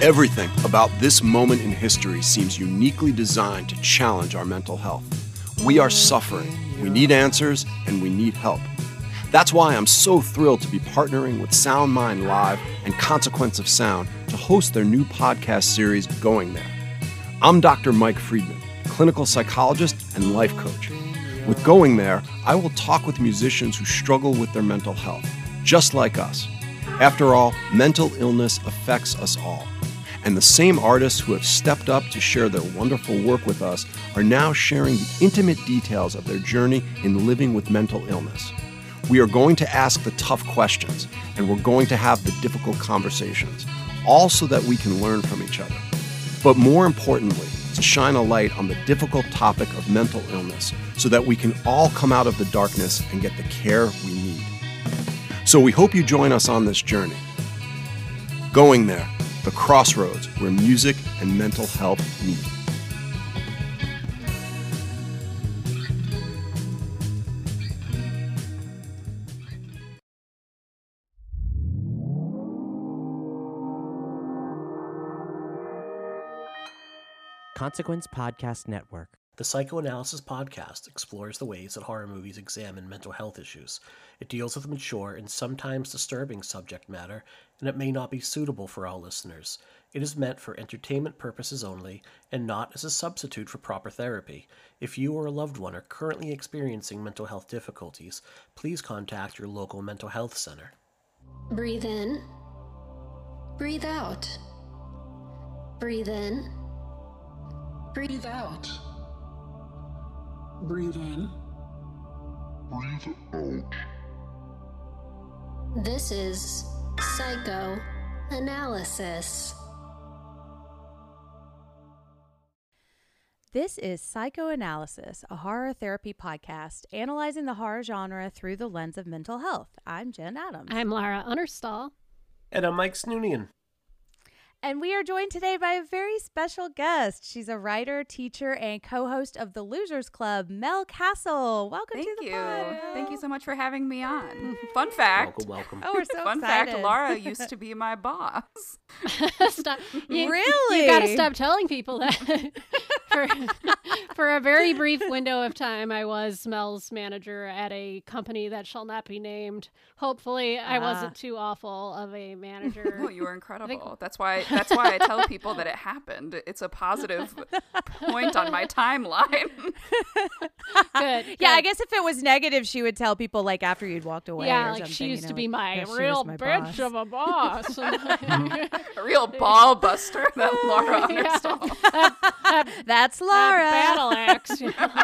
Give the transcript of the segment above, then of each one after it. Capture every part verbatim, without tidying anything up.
Everything about this moment in history seems uniquely designed to challenge our mental health. We are suffering, we need answers, and we need help. That's why I'm so thrilled to be partnering with Sound Mind Live and Consequence of Sound to host their new podcast series, Going There. I'm Doctor Mike Friedman, clinical psychologist and life coach. With Going There, I will talk with musicians who struggle with their mental health, just like us. After all, mental illness affects us all. And the same artists who have stepped up to share their wonderful work with us are now sharing the intimate details of their journey in living with mental illness. We are going to ask the tough questions, and we're going to have the difficult conversations, all so that we can learn from each other. But more importantly, to shine a light on the difficult topic of mental illness so that we can all come out of the darkness and get the care we need. So we hope you join us on this journey. Going There, the crossroads where music and mental health meet. Consequence Podcast Network. The Psychoanalysis Podcast explores the ways that horror movies examine mental health issues. It deals with mature and sometimes disturbing subject matter, and it may not be suitable for all listeners. It is meant for entertainment purposes only, and not as a substitute for proper therapy. If you or a loved one are currently experiencing mental health difficulties, please contact your local mental health center. Breathe in. Breathe out. Breathe in. Breathe out. Breathe in. Breathe out. This is Psychoanalysis. This is Psychoanalysis, a horror therapy podcast analyzing the horror genre through the lens of mental health. I'm Jen Adams. I'm Lara Understall. And I'm Mike Snoonian. And we are joined today by a very special guest. She's a writer, teacher, and co-host of the Losers Club, Mel Castle. Welcome Thank to the you. pod. Thank you so much for having me on. Fun fact. Welcome, welcome. Oh, we're so Fun excited. fact, Laura used to be my boss. Stop. You, Really? You got to stop telling people that. for, for a very brief window of time, I was Mel's manager at a company that shall not be named. Hopefully, I Ah. wasn't too awful of a manager. No, you were incredible. That's why that's why I tell people that it happened. It's a positive point on my timeline. Good. Yeah, I good. guess if it was negative, she would tell people like after you'd walked away. Yeah, or like something, she you used know, to be like, my "Yeah, she was real my bitch boss." of a boss. A real ball buster, that Laura Yeah. Understall. That, that, That's Laura. that battle axe. you know.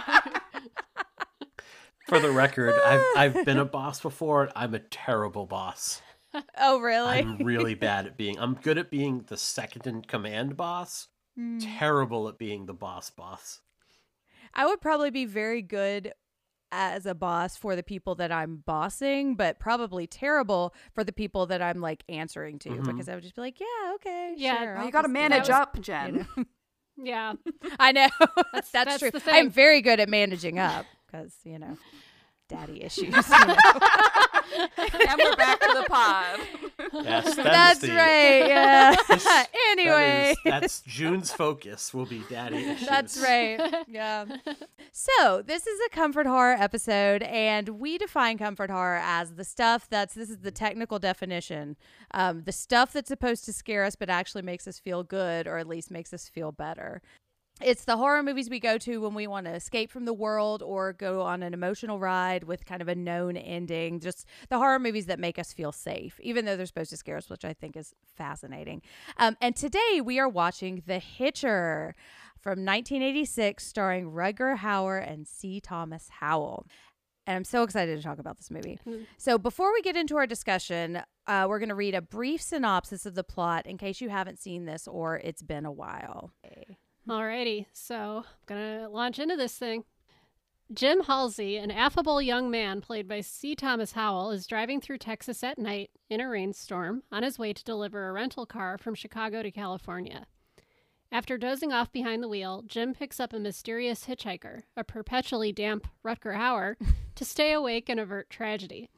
For the record, I've I've been a boss before. I'm a terrible boss. Oh, really? I'm really bad at being. I'm good at being the second in command boss. Terrible at being the boss boss. I would probably be very good as a boss for the people that I'm bossing, but probably terrible for the people that I'm like answering to, Mhm. because I would just be like, yeah, okay, Yeah, sure. Well, I'll you got to just do manage that." up, Jen. You know? Yeah. I know. That's, that's true. the thing. I'm very good at managing up because, you know, daddy issues. You know? And we're back to the pod. Yes, that is That's the- right. Yeah. That Anyway. is- that's June's focus. Will be daddy issues. That's right. Yeah. So this is a comfort horror episode, and we define comfort horror as the stuff that's, this is the technical definition, um, the stuff that's supposed to scare us but actually makes us feel good, or at least makes us feel better. It's the horror movies we go to when we want to escape from the world or go on an emotional ride with kind of a known ending. Just the horror movies that make us feel safe, even though they're supposed to scare us, which I think is fascinating. Um, and today we are watching The Hitcher from nineteen eighty-six, starring Rutger Hauer and C. Thomas Howell. And I'm so excited to talk about this movie. Mm. So before we get into our discussion, uh, we're going to read a brief synopsis of the plot in case you haven't seen this or it's been a while. Alrighty, so I'm gonna launch into this thing. Jim Halsey, an affable young man played by C. Thomas Howell, is driving through Texas at night in a rainstorm on his way to deliver a rental car from Chicago to California. After dozing off behind the wheel, Jim picks up a mysterious hitchhiker, a perpetually damp Rutger Hauer, to stay awake and avert tragedy.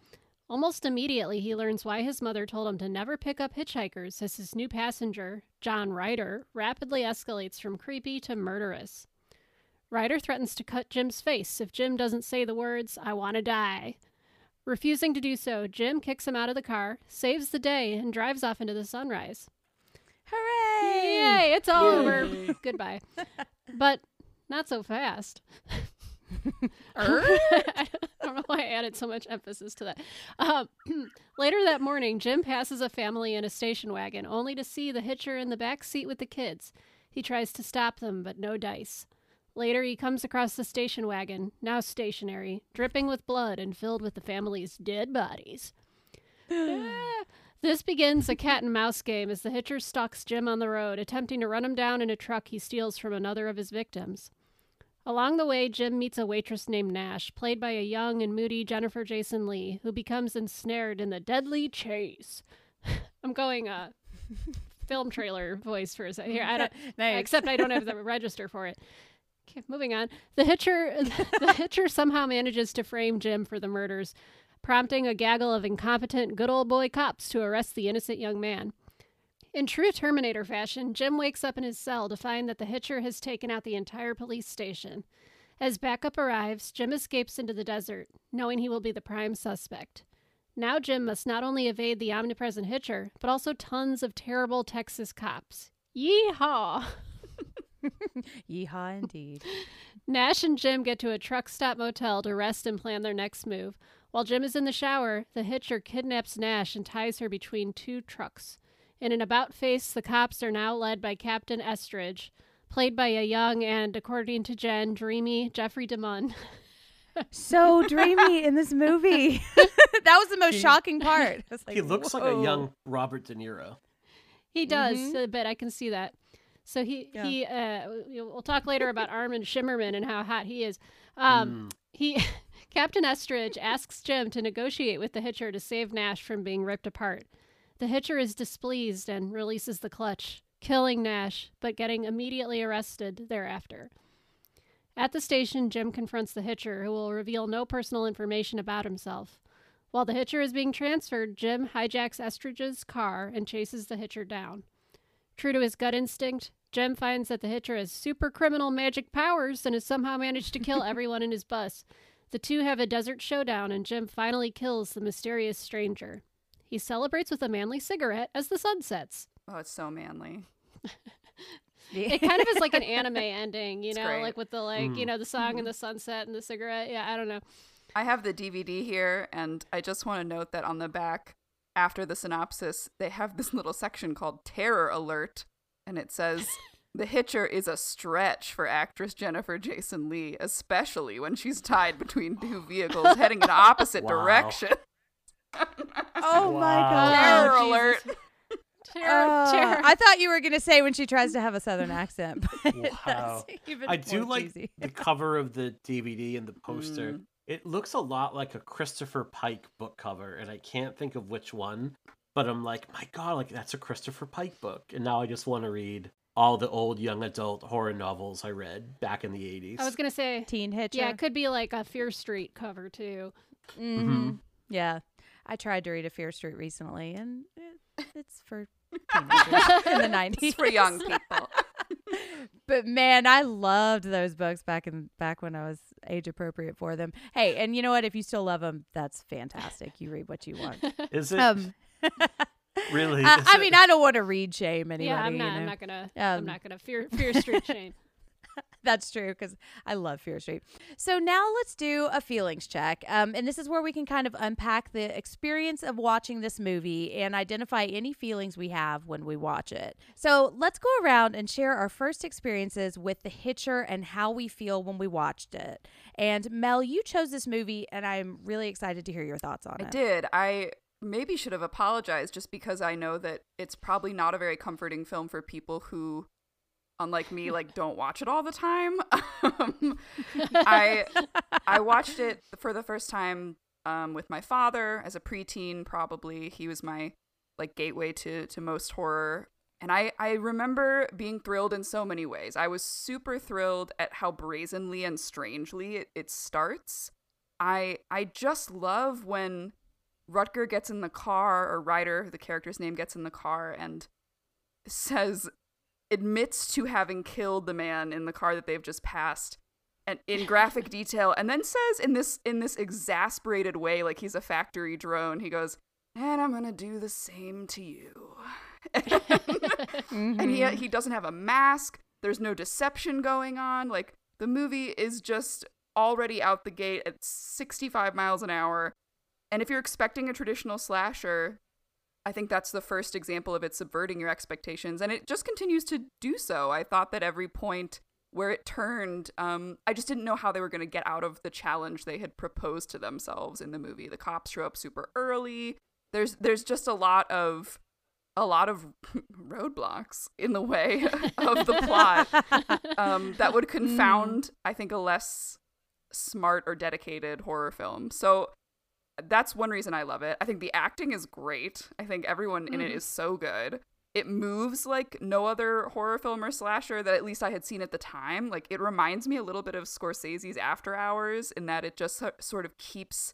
Almost immediately, he learns why his mother told him to never pick up hitchhikers, as his new passenger, John Ryder, rapidly escalates from creepy to murderous. Ryder threatens to cut Jim's face if Jim doesn't say the words, "I want to die." Refusing to do so, Jim kicks him out of the car, saves the day, and drives off into the sunrise. Hooray! Yay, it's all over. Goodbye. But not so fast. I don't know why I added so much emphasis to that. Um, later that morning, Jim passes a family in a station wagon, only to see the hitcher in the back seat with the kids. He tries to stop them, but no dice. Later, he comes across the station wagon, now stationary, dripping with blood and filled with the family's dead bodies. Ah. This begins a cat and mouse game as the hitcher stalks Jim on the road, attempting to run him down in a truck he steals from another of his victims. Along the way, Jim meets a waitress named Nash, played by a young and moody Jennifer Jason Leigh, who becomes ensnared in the deadly chase. I'm going uh, film trailer voice for a second here. I don't, Nice. Except I don't have the register for it. Okay, moving on. The hitcher, the hitcher somehow manages to frame Jim for the murders, prompting a gaggle of incompetent good old boy cops to arrest the innocent young man. In true Terminator fashion, Jim wakes up in his cell to find that the hitcher has taken out the entire police station. As backup arrives, Jim escapes into the desert, knowing he will be the prime suspect. Now Jim must not only evade the omnipresent hitcher, but also tons of terrible Texas cops. Yeehaw! Yeehaw indeed. Nash and Jim get to a truck stop motel to rest and plan their next move. While Jim is in the shower, the hitcher kidnaps Nash and ties her between two trucks. In an about-face, the cops are now led by Captain Estridge, played by a young and, according to Jen, dreamy Jeffrey DeMunn. So dreamy in this movie. That was the most shocking part. I was like, He looks like whoa. a young Robert De Niro. He does, Mhm. a bit. I can see that. So he, Yeah. he uh, we'll talk later about Armin Shimmerman and how hot he is. Um, Mm. he, Captain Estridge asks Jim to negotiate with the hitcher to save Nash from being ripped apart. The hitcher is displeased and releases the clutch, killing Nash, but getting immediately arrested thereafter. At the station, Jim confronts the hitcher, who will reveal no personal information about himself. While the hitcher is being transferred, Jim hijacks Estridge's car and chases the hitcher down. True to his gut instinct, Jim finds that the hitcher has super criminal magic powers and has somehow managed to kill everyone in his bus. The two have a desert showdown, and Jim finally kills the mysterious stranger. He celebrates with a manly cigarette as the sun sets. Oh, it's so manly. It kind of is like an anime ending, you It's know, great. like with the like, Mm. you know, the song and the sunset and the cigarette. Yeah, I don't know. I have the D V D here, and I just want to note that on the back, after the synopsis, they have this little section called Terror Alert, and it says, "The hitcher is a stretch for actress Jennifer Jason Leigh, especially when she's tied between two vehicles heading in opposite Wow. direction." Oh my Wow. god. Terror Jesus. Alert. Terror, Uh, terror. I thought you were going to say when she tries to have a southern accent. But Wow. that's even I do more like cheesy. the cover of the D V D and the poster. Mm. It looks a lot like a Christopher Pike book cover, and I can't think of which one. But I'm like, my God, like that's a Christopher Pike book, and now I just want to read all the old young adult horror novels I read back in the eighties. I was going to say, Teen Hitcher. yeah, it could be like a Fear Street cover too. hmm Yeah. I tried to read a Fear Street recently, and it, it's for teenagers in the nineties. It's for young people. But man, I loved those books back in back when I was age appropriate for them. Hey, and you know what? If you still love them, that's fantastic. You read what you want. Is it Um, really? I, Is I it- mean, I don't want to read shame anybody. yeah, I'm you not. know? I'm not gonna. I'm Um, not gonna fear Fear Street shame. That's true, because I love Fear Street. So now let's do a feelings check. Um, and this is where we can kind of unpack the experience of watching this movie and identify any feelings we have when we watch it. So let's go around and share our first experiences with The Hitcher and how we feel when we watched it. And Mel, you chose this movie, and I'm really excited to hear your thoughts on I it. did. I maybe should have apologized just because I know that it's probably not a very comforting film for people who, unlike me, like don't watch it all the time. um, I I watched it for the first time um, with my father as a preteen. Probably he was my like gateway to to most horror, and I I remember being thrilled in so many ways. I was super thrilled at how brazenly and strangely it, it starts. I I just love when Rutger gets in the car, or Ryder, the character's name, gets in the car and says, admits to having killed the man in the car that they've just passed, and in graphic detail, and then says in this in this exasperated way, like he's a factory drone, he goes, and I'm gonna do the same to you. and Mm-hmm. and he he doesn't have a mask. There's no deception going on. Like, the movie is just already out the gate at sixty-five miles an hour. And if you're expecting a traditional slasher, I think that's the first example of it subverting your expectations. And it just continues to do so. I thought that every point where it turned, um, I just didn't know how they were going to get out of the challenge they had proposed to themselves in the movie. The cops show up super early. There's there's just a lot of a lot of roadblocks in the way of the plot um, that would confound, mm. I think, a less smart or dedicated horror film. So that's one reason I love it. I think the acting is great. I think everyone in mm. it is so good. It moves like no other horror film or slasher that at least I had seen at the time. Like, it reminds me a little bit of Scorsese's After Hours in that it just so- sort of keeps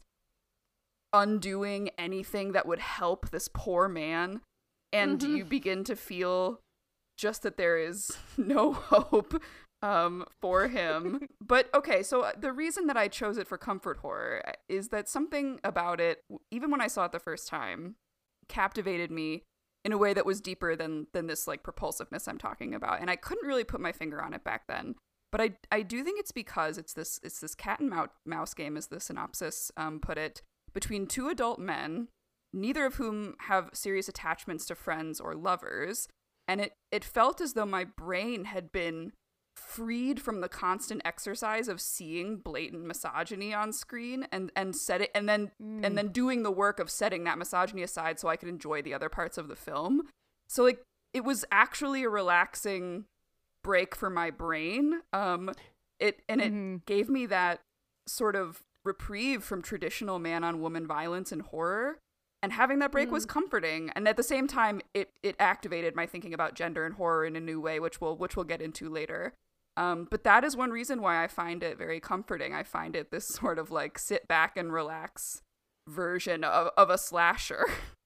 undoing anything that would help this poor man. And mm-hmm. you begin to feel just that there is no hope um, for him. But okay, so the reason that I chose it for comfort horror is that something about it, even when I saw it the first time, captivated me in a way that was deeper than than this like propulsiveness I'm talking about. And I couldn't really put my finger on it back then. But I I do think it's because it's this it's this cat and mouse game, as the synopsis um, put it, between two adult men, neither of whom have serious attachments to friends or lovers. And it, it felt as though my brain had been freed from the constant exercise of seeing blatant misogyny on screen and, and set it and then mm. and then doing the work of setting that misogyny aside so I could enjoy the other parts of the film. So like it was actually a relaxing break for my brain. Um it and mm-hmm. it gave me that sort of reprieve from traditional man on woman violence and horror. And having that break mm. was comforting, and at the same time, it it activated my thinking about gender and horror in a new way, which we'll which we'll get into later. Um, but that is one reason why I find it very comforting. I find it this sort of like sit back and relax version of of a slasher.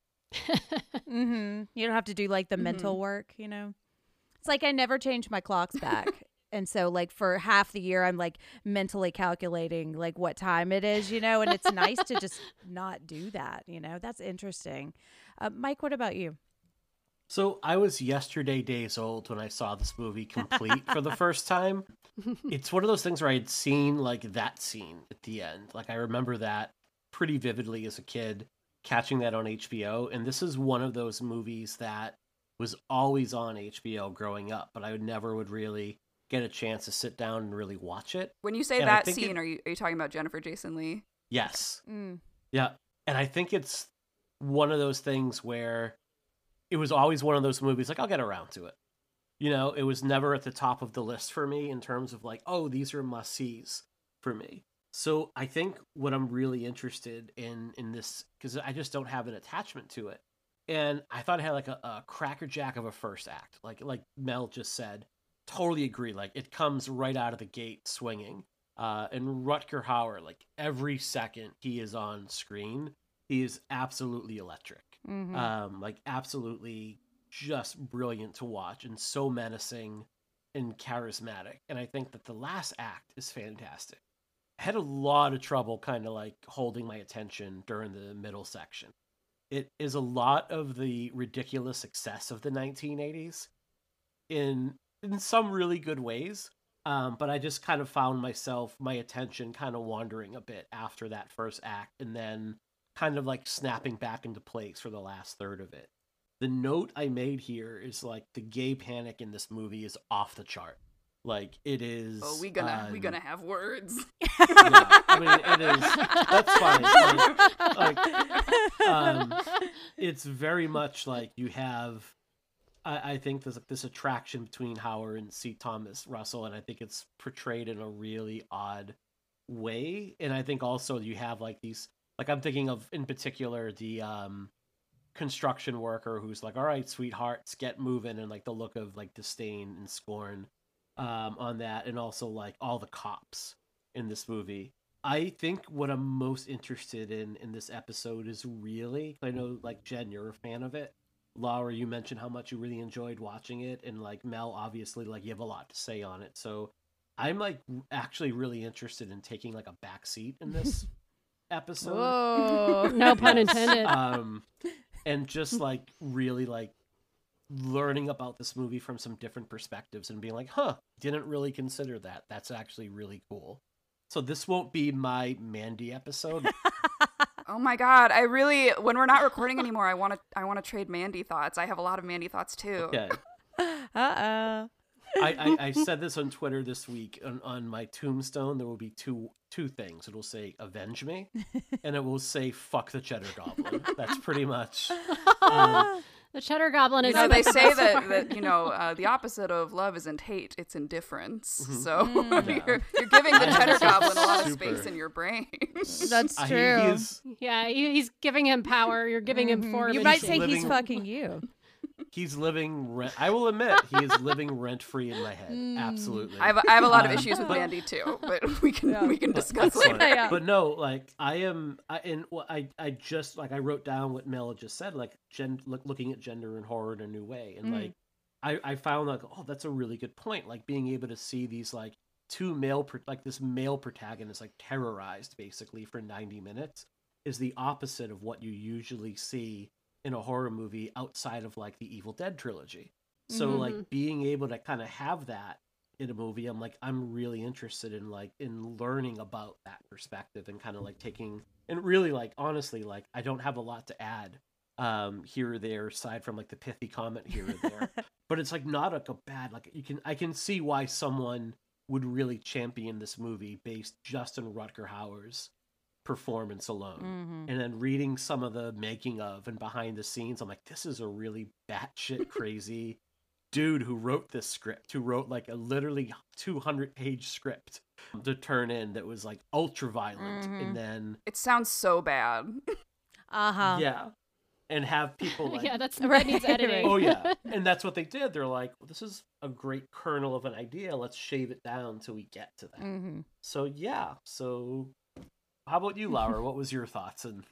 mm-hmm. You don't have to do like the mm-hmm. mental work, you know. It's like I never change my clocks back. And so, like, for half the year, I'm, like, mentally calculating, like, what time it is, you know? And it's nice to just not do that, you know? That's interesting. Uh, Mike, what about you? So I was yesterday days old when I saw this movie complete for the first time. It's one of those things where I had seen, like, that scene at the end. Like, I remember that pretty vividly as a kid, catching that on H B O. And this is one of those movies that was always on H B O growing up, but I would never would really get a chance to sit down and really watch it. When you say and that scene, it, are you are you talking about Jennifer Jason Leigh? Yes. Mm. Yeah. And I think it's one of those things where it was always one of those movies, like, I'll get around to it. You know, it was never at the top of the list for me in terms of like, oh, these are must-sees for me. So I think what I'm really interested in in this, because I just don't have an attachment to it. And I thought it had like a, a crackerjack of a first act. Like like Mel just said. Totally agree. Like, it comes right out of the gate swinging. Uh, and Rutger Hauer, like, every second he is on screen, he is absolutely electric. Mm-hmm. Um, like, absolutely just brilliant to watch and so menacing and charismatic. And I think that the last act is fantastic. I had a lot of trouble kind of, like, holding my attention during the middle section. It is a lot of the ridiculous success of the nineteen eighties in... in some really good ways, um, but I just kind of found myself, my attention kind of wandering a bit after that first act, and then kind of like snapping back into place for the last third of it. The note I made here is like the gay panic in this movie is off the chart. Like, it is. Oh, we gonna um, we gonna have words. Yeah, I mean, it is. That's fine. Like, like, um, it's very much like you have. I, I think there's like this attraction between Hauer and C. Thomas Russell, and I think it's portrayed in a really odd way. And I think also you have like these, like I'm thinking of in particular the um, construction worker who's like, all right, sweethearts, get moving, and like the look of like disdain and scorn um, on that, and also like all the cops in this movie. I think what I'm most interested in in this episode is really, I know, like, Jen, you're a fan of it. Laura, you mentioned how much you really enjoyed watching it. And, like, Mel, obviously, like, you have a lot to say on it. So I'm, like, actually really interested in taking, like, a back seat in this episode. Whoa. No pun intended. Um, and just, like, really, like, learning about this movie from some different perspectives and being like, huh, didn't really consider that. That's actually really cool. So this won't be my Mandy episode. Oh my god, I really, when we're not recording anymore, I want to I want to trade Mandy thoughts. I have a lot of Mandy thoughts too. Okay. Uh-oh. I, I, I said this on Twitter this week. On, on my tombstone, there will be two two things. It will say "Avenge me," and it will say "Fuck the Cheddar Goblin." That's pretty much. Um, The Cheddar Goblin is. You know, they say that, that you know uh, the opposite of love isn't hate; it's indifference. Mhm. So Mm. you're, you're giving the I have Cheddar such Goblin a lot of super- space in your brain. That's I- true. he is- Yeah, he, he's giving him power. You're giving him Mhm. form. You and might shit. say he's living- fucking you. He's living rent. I will admit, he is living rent free in my head. Mm. Absolutely. I have I have a lot of Um, issues with but- Mandy too, but we can Yeah. we can But discuss that's fine. later. Yeah. But no, like I am, I and what I I just like I wrote down what Mel just said, like gen, look, looking at gender and horror in a new way, and Mm. like I I found like oh that's a really good point, like being able to see these like two male pro- like this male protagonist like terrorized basically for ninety minutes is the opposite of what you usually see in a horror movie outside of like the Evil Dead trilogy. So Mhm. like being able to kind of have that in a movie, I'm like I'm really interested in like in learning about that perspective and kind of like taking and really like honestly like I don't have a lot to add um here or there aside from like the pithy comment here or there. But it's like not like a bad like you can I can see why someone would really champion this movie based just on Rutger Hauer's performance alone. Mhm. And then reading some of the making of and behind the scenes, I'm like, this is a really batshit crazy dude who wrote this script, who wrote like a literally two hundred page script to turn in that was like ultra violent. Mhm. And then, It sounds so bad. Uh-huh. yeah. And have people like, yeah, that's Right, that needs editing. oh yeah. And that's what they did. They're like, well, this is a great kernel of an idea. Let's shave it down till we get to that. Mm-hmm. So yeah. So how about you, Laura? What was your thoughts? And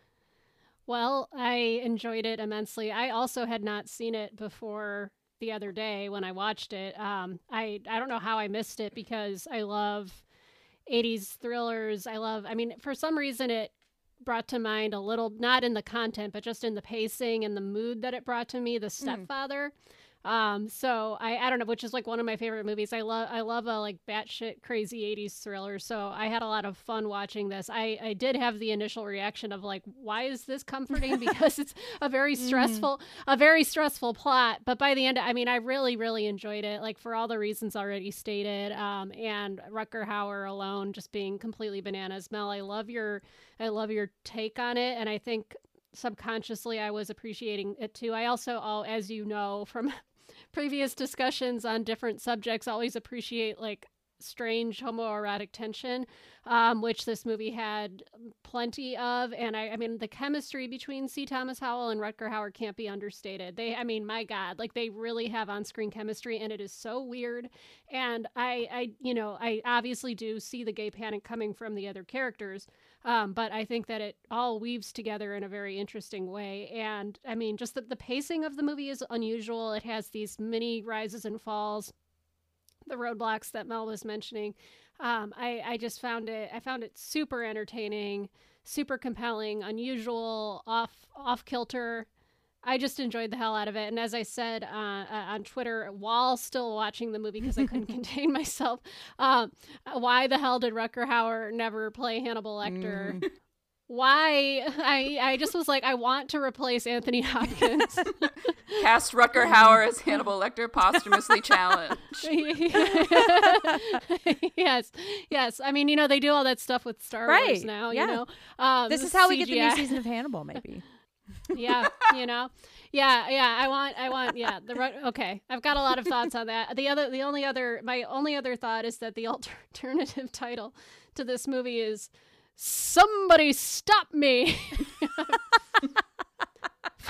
Well, I enjoyed it immensely. I also had not seen it before the other day when I watched it. Um, I I don't know how I missed it because I love eighties thrillers. I love. I mean, for some reason it brought to mind a little, not in the content, but just in the pacing and the mood that it brought to me. The Stepfather. Um, so I, I don't know, which is like one of my favorite movies. I love, I love a like batshit crazy eighties thriller. So I had a lot of fun watching this. I, I did have the initial reaction of like, why is this comforting? Because it's a very stressful, a very stressful plot. But by the end, I mean, I really, really enjoyed it. Like for all the reasons already stated. Um, and Rutger Hauer alone just being completely bananas. Mel, I love your, I love your take on it. And I think subconsciously I was appreciating it too. I also, oh, as you know from previous discussions on different subjects, always appreciate like strange homoerotic tension, um, which this movie had plenty of. And I, I mean, the chemistry between C. Thomas Howell and Rutger Hauer can't be understated. They, I mean, my God, like they really have on-screen chemistry, and it is so weird. And I, I, you know, I obviously do see the gay panic coming from the other characters, um, but I think that it all weaves together in a very interesting way. And I mean, just the, the pacing of the movie is unusual. It has these mini rises and falls, the roadblocks that Mel was mentioning. Um, I, I just found it, I found it super entertaining, super compelling, unusual, off, off kilter. I just enjoyed the hell out of it. And as I said uh, uh, on Twitter, while still watching the movie because I couldn't contain myself, um, why the hell did Rutger Hauer never play Hannibal Lecter? Mm. Why? I, I just was like, I want to replace Anthony Hopkins. Cast Rutger Hauer as Hannibal Lecter, posthumously challenged. yes, yes. I mean, you know, they do all that stuff with Star Right, Wars now, yeah. you know. Um, This is how we get the C G I. new season of Hannibal, maybe. Yeah, you know. Yeah, yeah. I want, I want. Yeah, the ru- okay. I've got a lot of thoughts on that. The other, the only other, my only other thought is that the alternative title to this movie is "Somebody Stop Me."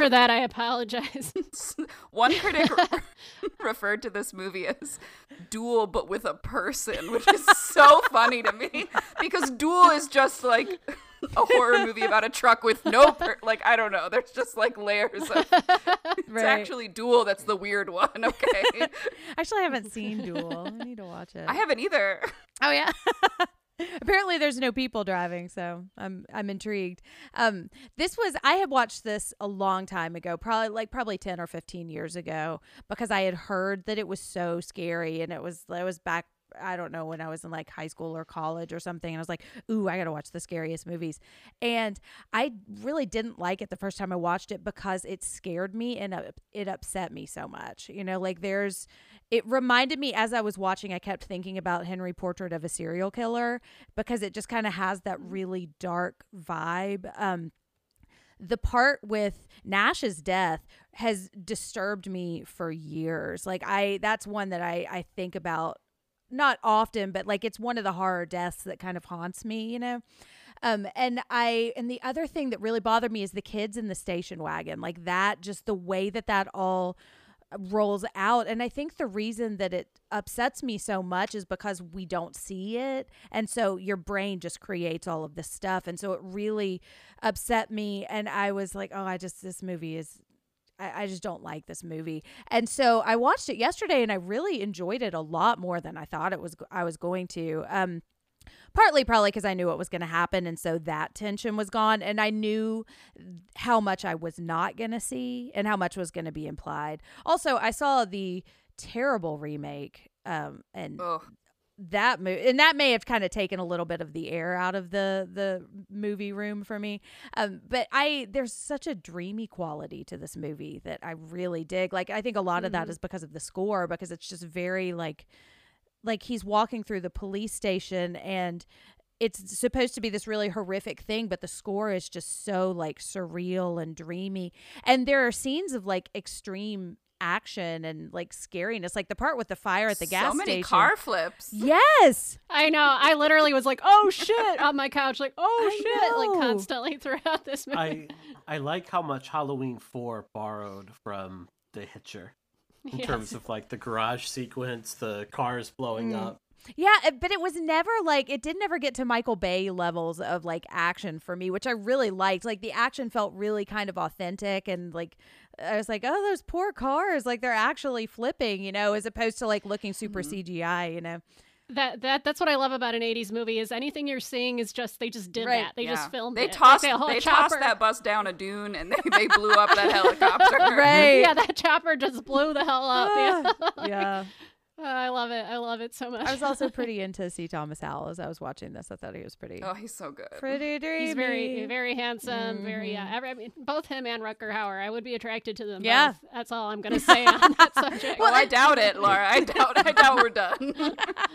For that, I apologize. One critic re- referred to this movie as Duel, but with a person, which is so funny to me because Duel is just like a horror movie about a truck with no per- like I don't know. There's just like layers of. It's Right. actually Duel that's the weird one. Okay, Actually, I haven't seen Duel. I need to watch it. I haven't either. Oh yeah. Apparently there's no people driving, so I'm I'm intrigued. Um this was I had watched this a long time ago, probably like probably ten or fifteen years ago, because I had heard that it was so scary, and it was it was back I don't know, when I was in like high school or college or something. And I was like, ooh, I got to watch the scariest movies. And I really didn't like it the first time I watched it because it scared me and uh, it upset me so much. You know, like there's, it reminded me as I was watching, I kept thinking about Henry Portrait of a Serial Killer because it just kind of has that really dark vibe. Um, the part with Nash's death has disturbed me for years. Like I, that's one that I, I think about not often, but like it's one of the horror deaths that kind of haunts me, you know? Um, and I, and the other thing that really bothered me is the kids in the station wagon, like that, just the way that that all rolls out. And I think the reason that it upsets me so much is because we don't see it. And so your brain just creates all of this stuff. And so it really upset me. And I was like, oh, I just, this movie is, I, I just don't like this movie. And so I watched it yesterday and I really enjoyed it a lot more than I thought it was, I was going to. Um, Partly probably because I knew what was going to happen. And so that tension was gone. And I knew how much I was not going to see and how much was going to be implied. Also, I saw the terrible remake. Um, and Ugh. that movie, and that may have kind of taken a little bit of the air out of the, the movie room for me. Um, but I, there's such a dreamy quality to this movie that I really dig. Like, I think a lot mm-hmm. of that is because of the score, because it's just very like, like he's walking through the police station and it's supposed to be this really horrific thing, but the score is just so like surreal and dreamy. And there are scenes of like extreme action and like scariness, like the part with the fire at the so gas many station. car flips. Yes. I know. I literally was like, oh shit, on my couch, like, oh I shit, know. like constantly throughout this movie. I I like how much Halloween four borrowed from The Hitcher. In Yes. terms of like the garage sequence, the cars blowing Mm. up. Yeah, but it was never like, it did never get to Michael Bay levels of like action for me, which I really liked. Like the action felt really kind of authentic and like, I was like, oh, those poor cars, like they're actually flipping, you know, as opposed to like looking super Mm-hmm. C G I, you know. That that that's what I love about an eighties movie is anything you're seeing is just they just did Right. that. They Yeah. just filmed They it. tossed. Like, the whole they chopper. tossed that bus down a dune, and they, they blew up that helicopter. Right. Yeah, that chopper just blew the hell up. Yeah. Yeah. Oh, I love it. I love it so much. I was also pretty into C. Thomas Howell as I was watching this. I thought he was pretty, Oh, he's so good. pretty dreamy. He's very, very handsome. Very, yeah. Mhm. Every, I mean, both him and Rutger Hauer. I would be attracted to them. Yeah. both. That's all I'm gonna say on that subject. Well, I doubt it, Laura. I doubt. I doubt we're done. Well,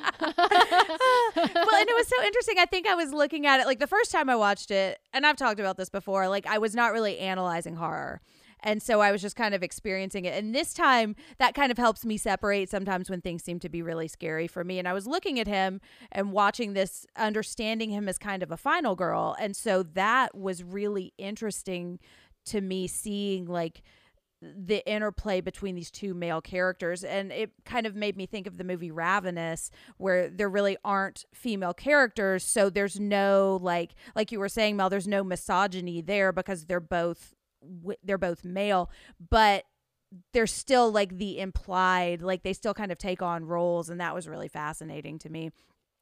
and it was so interesting. I think I was looking at it like the first time I watched it, and I've talked about this before, like I was not really analyzing horror. And so I was just kind of experiencing it. And this time that kind of helps me separate sometimes when things seem to be really scary for me. And I was looking at him and watching this, understanding him as kind of a final girl. And so that was really interesting to me, seeing like the interplay between these two male characters. And it kind of made me think of the movie Ravenous, where there really aren't female characters. So there's no like, like you were saying, Mel, there's no misogyny there because they're both they're both male, but there's still like the implied, like they still kind of take on roles. And that was really fascinating to me.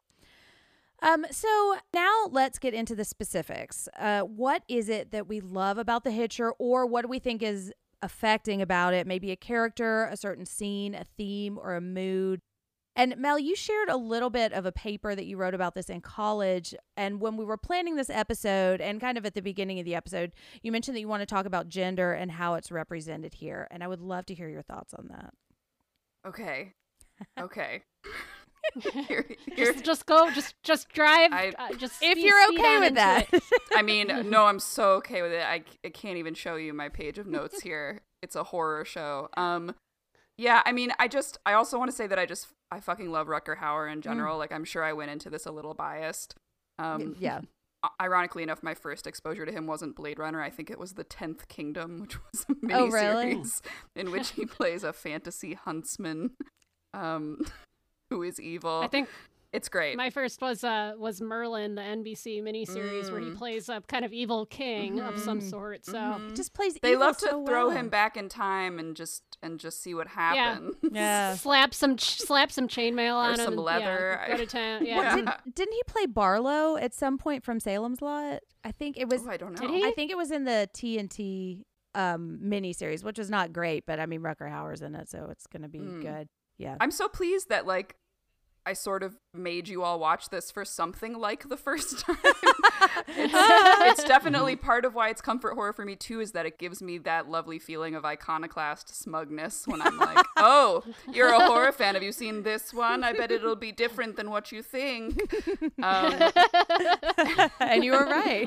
Um, so now let's get into the specifics. Uh, what is it that we love about The Hitcher, or what do we think is affecting about it? Maybe a character, a certain scene, a theme, or a mood. And Mel, you shared a little bit of a paper that you wrote about this in college. And when we were planning this episode and kind of at the beginning of the episode, you mentioned that you want to talk about gender and how it's represented here. And I would love to hear your thoughts on that. Okay. Okay. here, here. just, just go. Just, just drive. I- uh, just If speed- you're speed okay on with into that. it. I mean, no, I'm so okay with it. I, I can't even show you my page of notes here. It's a horror show. Um, yeah, I mean, I just, I also want to say that I just, I fucking love Rutger Hauer in general. Like, I'm sure I went into this a little biased. Um, Yeah. ironically enough, my first exposure to him wasn't Blade Runner. I think it was The Tenth Kingdom, which was a Oh, really? miniseries in which he plays a fantasy huntsman um, who is evil. I think it's great. my first was uh was Merlin, the N B C miniseries, Mm. where he plays a kind of evil king of some Mhm. sort. So Mhm. He just plays They evil love to so throw well. him back in time and just and just see what happens. Yeah. slap some ch- slap some chainmail on him, some and, leather. Yeah, go to town. Yeah. Well, didn't, didn't he play Barlow at some point from Salem's Lot? I think it was. Oh, I don't know. Did he? I think it was in the T N T um, miniseries, which is not great, but I mean Rutger Hauer's in it, so it's gonna be Mm. good. Yeah. I'm so pleased that like I sort of made you all watch this for something like the first time. it's, it's definitely part of why it's comfort horror for me too, is that it gives me that lovely feeling of iconoclast smugness when I'm like, oh, you're a horror fan. Have you seen this one? I bet it'll be different than what you think. Um, And you were right.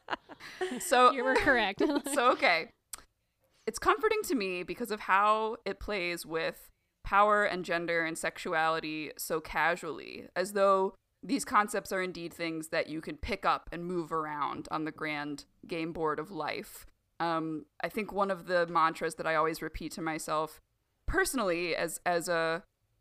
so You were correct. so okay, it's comforting to me because of how it plays with power and gender and sexuality so casually, as though these concepts are indeed things that you can pick up and move around on the grand game board of life. Um, I think one of the mantras that I always repeat to myself personally as as a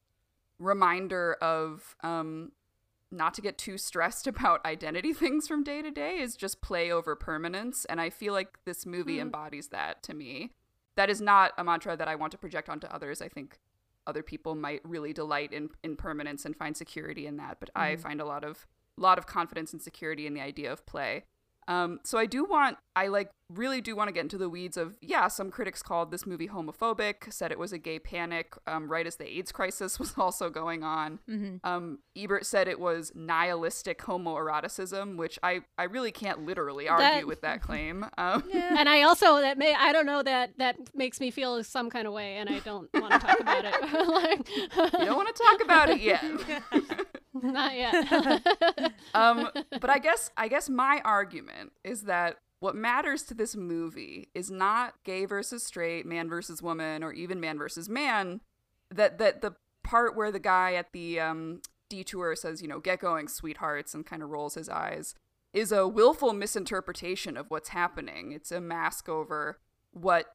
reminder of um, not to get too stressed about identity things from day to day is just play over permanence. And I feel like this movie Mm. embodies that to me. That is not a mantra that I want to project onto others. I think other people might really delight in, in permanence and find security in that. But Mm. I find a lot of lot of confidence and security in the idea of play. Um, so I do want, I like really do want to get into the weeds of, yeah, some critics called this movie homophobic, said it was a gay panic, um, right as the AIDS crisis was also going on. Mm-hmm. Um, Ebert said it was nihilistic homoeroticism, which I, I really can't literally argue That- with that claim. Um, And I also that may I don't know that that makes me feel some kind of way, and I don't want to talk about it. Like, you don't want to talk about it yet. not yet. um, but I guess I guess my argument is that what matters to this movie is not gay versus straight, man versus woman, or even man versus man. That that the part where the guy at the um, detour says, you know, get going, sweethearts, and kind of rolls his eyes, is a willful misinterpretation of what's happening. It's a mask over what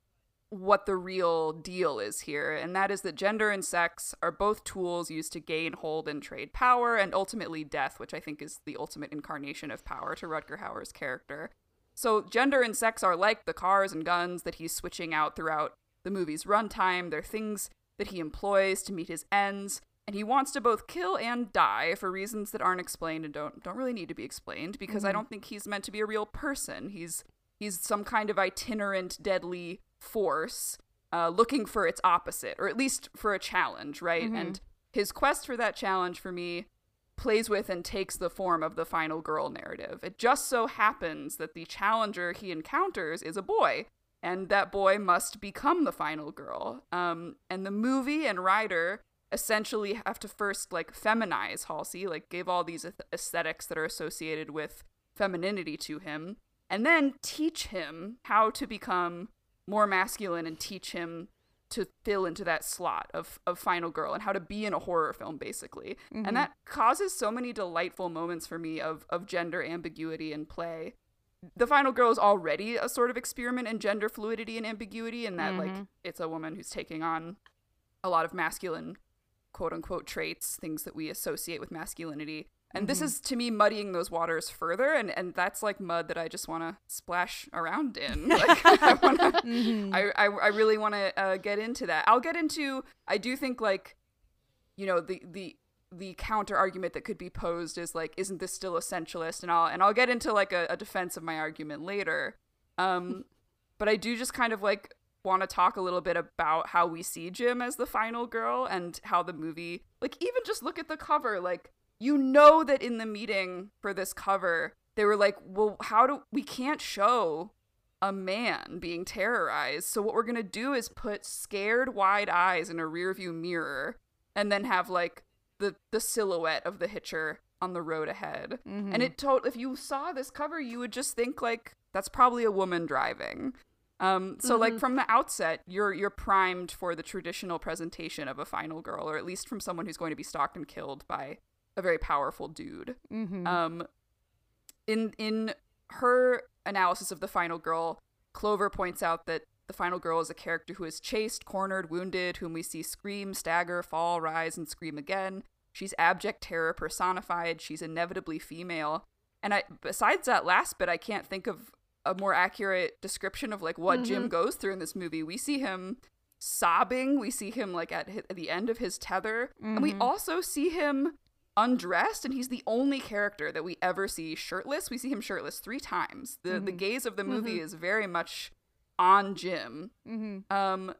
what the real deal is here, and that is that gender and sex are both tools used to gain, hold, and trade power, and ultimately death, which I think is the ultimate incarnation of power to Rutger Hauer's character. So gender and sex are like the cars and guns that he's switching out throughout the movie's runtime. They're things that he employs to meet his ends, and he wants to both kill and die for reasons that aren't explained and don't don't really need to be explained, because I don't think he's meant to be a real person. He's he's some kind of itinerant, deadly force uh, looking for its opposite, or at least for a challenge, right? Mhm. And his quest for that challenge, for me, plays with and takes the form of the final girl narrative. It just so happens that the challenger he encounters is a boy, and that boy must become the final girl. Um, and the movie and writer essentially have to first, like, feminize Halsey, like, give all these aesthetics that are associated with femininity to him, and then teach him how to become more masculine and teach him to fill into that slot of, of final girl and how to be in a horror film, basically. Mhm. And that causes so many delightful moments for me of, of gender ambiguity and play. The final girl is already a sort of experiment in gender fluidity and ambiguity, in that, like, Mhm. it's a woman who's taking on a lot of masculine, quote unquote, traits, things that we associate with masculinity. And this is, to me, muddying those waters further, and, and that's like mud that I just want to splash around in. Like, I, wanna, Mhm. I, I, I really want to uh, get into that. I'll get into, I do think, like, you know, the the the counter argument that could be posed is, like, isn't this still essentialist? And I'll and I'll get into, like, a, a defense of my argument later. Um, but I do just kind of, like, want to talk a little bit about how we see Jim as the final girl, and how the movie, like, even just look at the cover, like, you know that in the meeting for this cover, they were like, well, how do we can't show a man being terrorized. So what we're going to do is put scared wide eyes in a rearview mirror, and then have, like, the, the silhouette of the hitcher on the road ahead. Mhm. And it told, if you saw this cover, you would just think, like, that's probably a woman driving. Um, so, like, from the outset, you're you're primed for the traditional presentation of a final girl, or at least from someone who's going to be stalked and killed by a very powerful dude. Mhm. Um, in in her analysis of the final girl, Clover points out that the final girl is a character who is chased, cornered, wounded, whom we see scream, stagger, fall, rise, and scream again. She's abject terror personified. She's inevitably female. And I, besides that last bit, I can't think of a more accurate description of like what mm-hmm. Jim goes through in this movie. We see him sobbing. We see him like at, his, at the end of his tether. Mm-hmm. And we also see him undressed, and he's the only character that we ever see shirtless. We see him shirtless three times. The mm-hmm. the gaze of the movie mm-hmm. is very much on Jim. Mm-hmm. Um,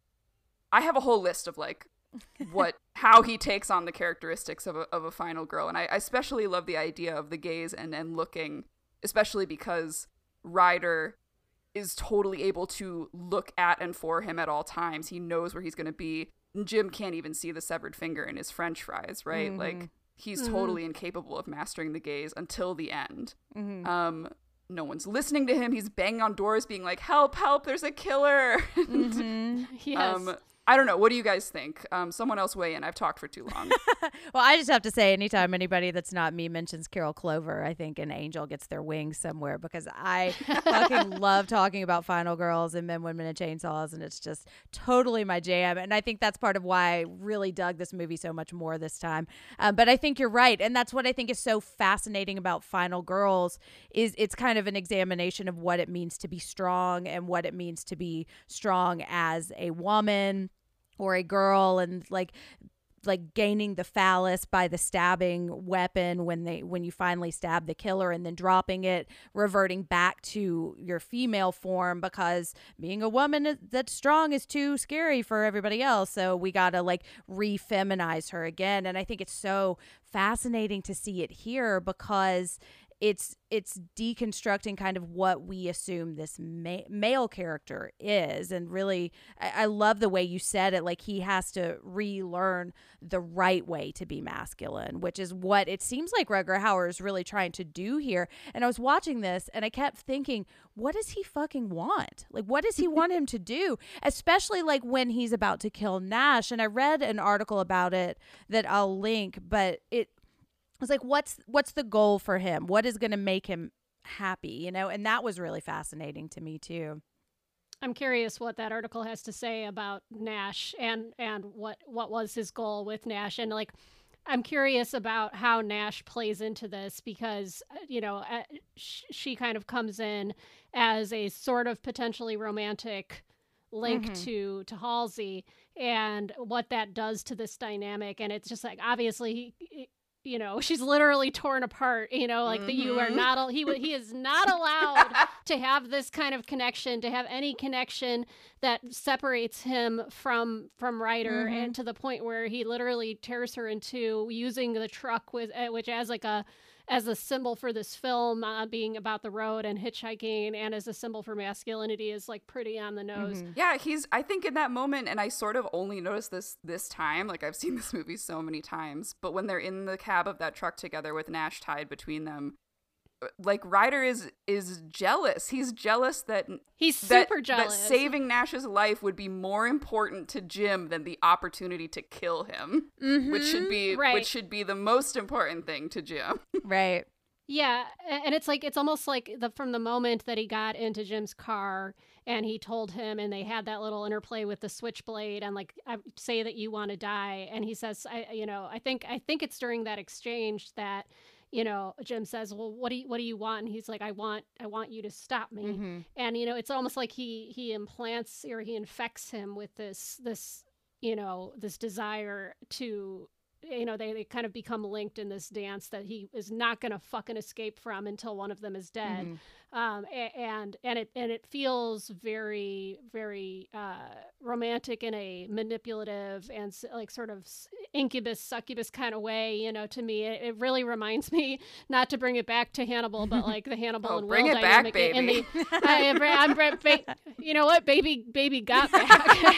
I have a whole list of like what how he takes on the characteristics of a of a final girl, and I, I especially love the idea of the gaze and and looking, especially because Ryder is totally able to look at and for him at all times. He knows where he's going to be. And Jim can't even see the severed finger in his French fries, right? Mm-hmm. Like he's mm-hmm. totally incapable of mastering the gaze until the end. Mm-hmm. Um. No one's listening to him. He's banging on doors being like, help, help, there's a killer. and, mm-hmm. Yes. Um, I don't know. What do you guys think? Um, someone else weigh in. I've talked for too long. Well, I just have to say, anytime anybody that's not me mentions Carol Clover, I think an angel gets their wings somewhere, because I fucking love talking about Final Girls and Men, Women, and Chainsaws, and it's just totally my jam. And I think that's part of why I really dug this movie so much more this time. Um, but I think you're right, and that's what I think is so fascinating about Final Girls is it's kind of an examination of what it means to be strong and what it means to be strong as a woman or a girl, and like like gaining the phallus by the stabbing weapon when they when you finally stab the killer, and then dropping it, reverting back to your female form, because being a woman that's strong is too scary for everybody else, so we gotta like re-feminize her again. And I think it's so fascinating to see it here, because It's it's deconstructing kind of what we assume this ma- male character is. And really, I-, I love the way you said it. Like, he has to relearn the right way to be masculine, which is what it seems like Rutger Hauer is really trying to do here. And I was watching this and I kept thinking, what does he fucking want? Like, what does he want him to do? Especially like when he's about to kill Nash. And I read an article about it that I'll link, but it I was like, what's what's the goal for him? What is going to make him happy, you know? And that was really fascinating to me too. I'm curious what that article has to say about Nash and and what what was his goal with Nash. And like, I'm curious about how Nash plays into this, because, you know, uh, sh- she kind of comes in as a sort of potentially romantic link mm-hmm. to to Halsey, and what that does to this dynamic. And it's just like, obviously he, he you know, she's literally torn apart, you know, like mm-hmm. that you are not, he he is not allowed to have this kind of connection, to have any connection that separates him from, from Ryder, mm-hmm. and to the point where he literally tears her in two, using the truck with, which as like a, as a symbol for this film uh, being about the road and hitchhiking, and as a symbol for masculinity, is like pretty on the nose. Mm-hmm. Yeah, he's, I think in that moment, and I sort of only noticed this this time, like I've seen this movie so many times, but when they're in the cab of that truck together with Nash tied between them, like Ryder is is jealous. He's jealous that he's that, super jealous that saving Nash's life would be more important to Jim than the opportunity to kill him, mm-hmm. which should be right. which should be the most important thing to Jim. Right. Yeah, and it's like, it's almost like the from the moment that he got into Jim's car and he told him, and they had that little interplay with the switchblade, and like, I say that you want to die, and he says, I you know, I think I think it's during that exchange that, you know, Jim says, well, what do you, what do you want? And he's like, I want, I want you to stop me. Mm-hmm. And, you know, it's almost like he, he implants, or he infects him with this, this, you know, this desire to, you know, they, they kind of become linked in this dance that he is not going to fucking escape from until one of them is dead. Mm-hmm. Um, and, and it, and it feels very, very, uh, romantic in a manipulative and like sort of incubus, succubus kind of way, you know, to me. It, it really reminds me, not to bring it back to Hannibal, but like the Hannibal oh, and bring Will it dynamic. back, baby. In the, I, I'm, I'm, ba- you know what, baby, baby got back.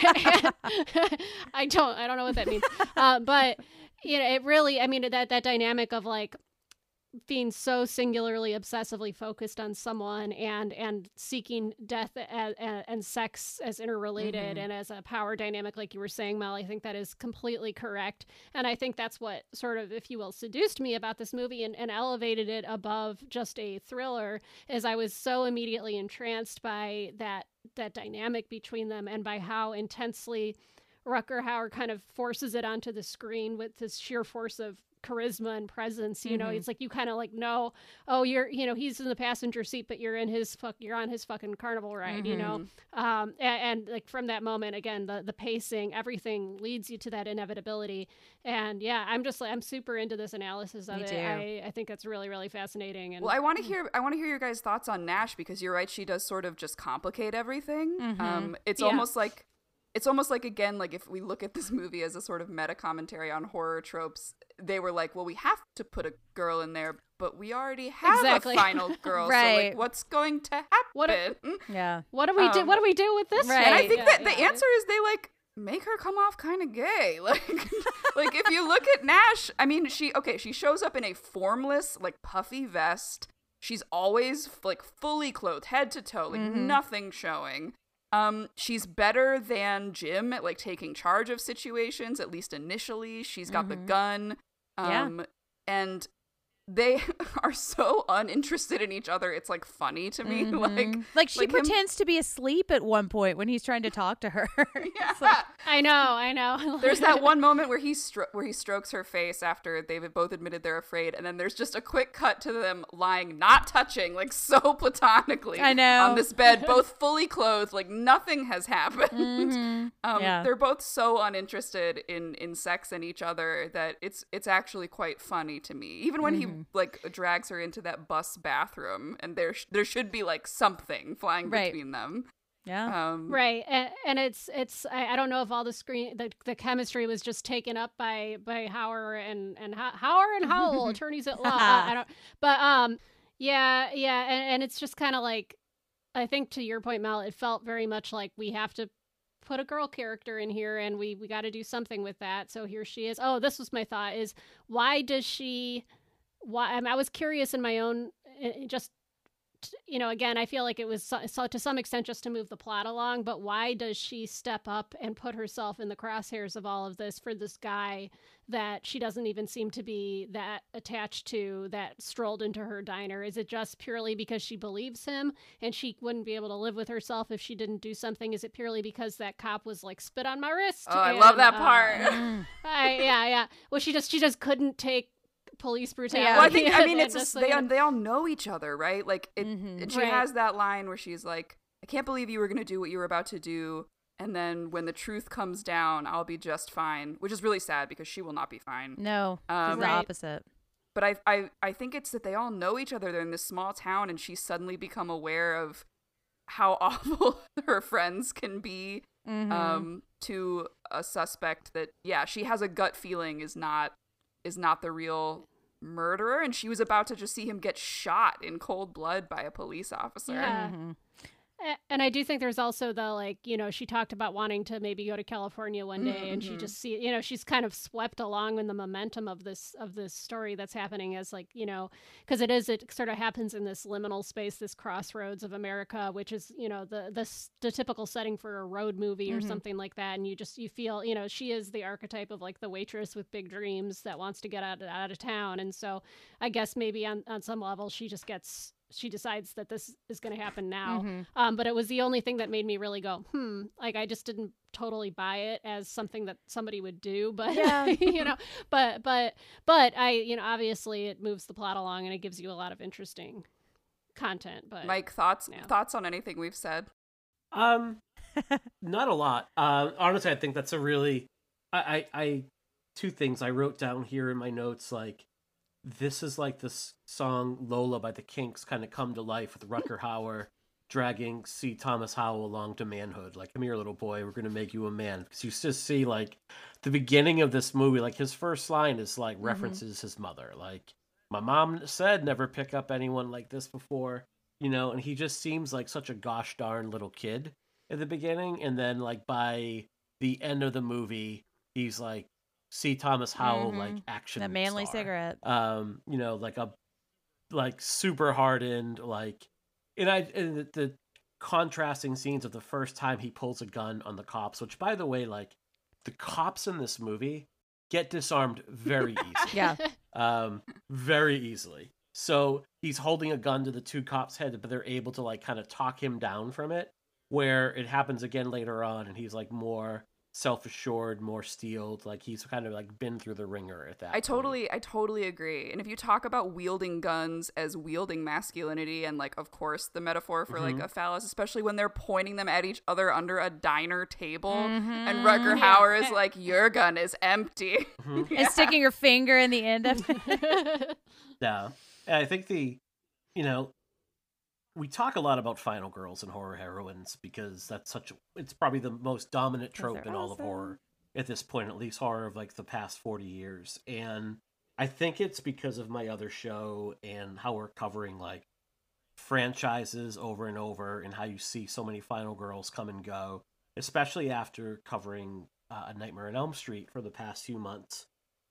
I don't, I don't know what that means. Uh, but, you know, it really, I mean, that, that dynamic of like, being so singularly obsessively focused on someone and and seeking death and, and, and sex as interrelated Mhm. and as a power dynamic, like you were saying, Mel. I think that is completely correct, and I think that's what sort of, if you will, seduced me about this movie and, and elevated it above just a thriller, is I was so immediately entranced by that that dynamic between them and by how intensely Rutger Hauer kind of forces it onto the screen with this sheer force of charisma and presence. You know, Mhm. it's like you kind of like know, oh, you're, you know, he's in the passenger seat, but you're in his fuck, you're on his fucking carnival ride. You know, um, and, and like from that moment, again, the the pacing, everything leads you to that inevitability. And yeah, I'm just like I'm super into this analysis of Me it. too. I I think it's really really fascinating. And Well, I want to hear I want to hear your guys' thoughts on Nash, because you're right, she does sort of just complicate everything. Mhm. Um, it's Yeah. almost like it's almost like again, like if we look at this movie as a sort of meta commentary on horror tropes, they were like, well, we have to put a girl in there, but we already have Exactly. a final girl, so Right. like, what's going to happen? What Yeah. what do we do? Um, What do we do with this? right. And I one? think Yeah, that the yeah. answer is they like make her come off kind of gay. Like, like if you look at Nash, I mean, she okay, she shows up in a formless, like puffy vest. She's always like fully clothed, head to toe, like Mhm. nothing showing. Um, she's better than Jim at like taking charge of situations, at least initially. She's got the Mhm. gun. Yeah. Um, and they are so uninterested in each other. It's like funny to me. Like, Mhm. like she like him- pretends to be asleep at one point when he's trying to talk to her. yeah. It's like, I know, I know. There's that one moment where he stro- where he strokes her face after they've both admitted they're afraid, and then there's just a quick cut to them lying, not touching, like so platonically, I know. on this bed, both fully clothed, like nothing has happened. Mhm. Um, Yeah. They're both so uninterested in in sex and each other that it's it's actually quite funny to me. Even when Mm-hmm. he like drags her into that bus bathroom, and there sh- there should be like something flying Right. between them. yeah. Um, Right, and, and it's it's I, I don't know if all the screen the, the chemistry was just taken up by by Hauer and and Ho- Hauer and Howell, attorneys at law. uh, I don't, but um, yeah, yeah, and, and it's just kind of like, I think to your point, Mel, it felt very much like we have to put a girl character in here, and we we got to do something with that. So here she is. Oh, this was my thought: is why does she? Why I, mean, I was curious in my own uh, just. You know, again, I feel like it was so, so to some extent just to move the plot along, but why does she step up and put herself in the crosshairs of all of this for this guy that she doesn't even seem to be that attached to, that strolled into her diner? Is it just purely because she believes him and she wouldn't be able to live with herself if she didn't do something? Is it purely because that cop was like, spit on my wrist? Oh, I love and, that uh, part. I, yeah, yeah. Well, she just she just couldn't take police brutality. Well, I think I mean and it's just, just, they like, they all know each other, right? Like it, Mhm. and she Right. has that line where she's like, "I can't believe you were going to do what you were about to do, and then when the truth comes down, I'll be just fine," which is really sad because she will not be fine. No, she's Um, the Right. opposite. But I I I think it's that they all know each other. They're in this small town, and she's suddenly become aware of how awful her friends can be Mhm. um, to a suspect that yeah she has a gut feeling is not is not the real murderer, and she was about to just see him get shot in cold blood by a police officer. Yeah. Mhm. A- And I do think there's also the, like, you know, she talked about wanting to maybe go to California one day, and she Mhm. just see, you know, she's kind of swept along in the momentum of this of this story that's happening, as like, you know, because it is it sort of happens in this liminal space, this crossroads of America, which is, you know, the the, s- the typical setting for a road movie or Mhm. something like that, and you just you feel, you know, she is the archetype of like the waitress with big dreams that wants to get out out of town, and so I guess maybe on on some level she just gets. She decides that this is going to happen now. Mhm. Um, but it was the only thing that made me really go, hmm. Like, I just didn't totally buy it as something that somebody would do. But, Yeah. you know, but, but, but I, you know, obviously it moves the plot along and it gives you a lot of interesting content. But Mike, thoughts Yeah. thoughts on anything we've said? Um, not a lot. Uh, honestly, I think that's a really, I, I, I, two things I wrote down here in my notes. Like, this is like this song Lola by the Kinks kind of come to life with Rutger Hauer dragging C. Thomas Howell along to manhood. Like, come here, little boy, we're gonna make you a man. Because you just see like the beginning of this movie. Like his first line is like references his mother. Like, my mom said never pick up anyone like this before. You know, and he just seems like such a gosh darn little kid at the beginning, and then like by the end of the movie, he's like C. Thomas Howell, Mhm. like action That manly star. cigarette. Um, you know, like a like super hardened, like, and I and the, the contrasting scenes of the first time he pulls a gun on the cops, which by the way, like the cops in this movie get disarmed very easily. Yeah. Um, very easily. So he's holding a gun to the two cops' head, but they're able to like kind of talk him down from it. Where it happens again later on, and he's like more self-assured, more steeled, like he's kind of like been through the ringer at that I point. totally I totally agree. And if you talk about wielding guns as wielding masculinity, and like of course the metaphor for Mhm. like a phallus, especially when they're pointing them at each other under a diner table, Mhm. and Rutger Yeah. Hauer is like, your gun is empty. Mhm. And sticking your finger in the end of it. Yeah. And I think the, you know, we talk a lot about final girls and horror heroines because that's such a, it's probably the most dominant 'Cause trope they're in all of awesome. horror at this point, at least horror of like the past forty years. And I think it's because of my other show and how we're covering like franchises over and over, and how you see so many final girls come and go, especially after covering uh, A Nightmare on Elm Street for the past few months.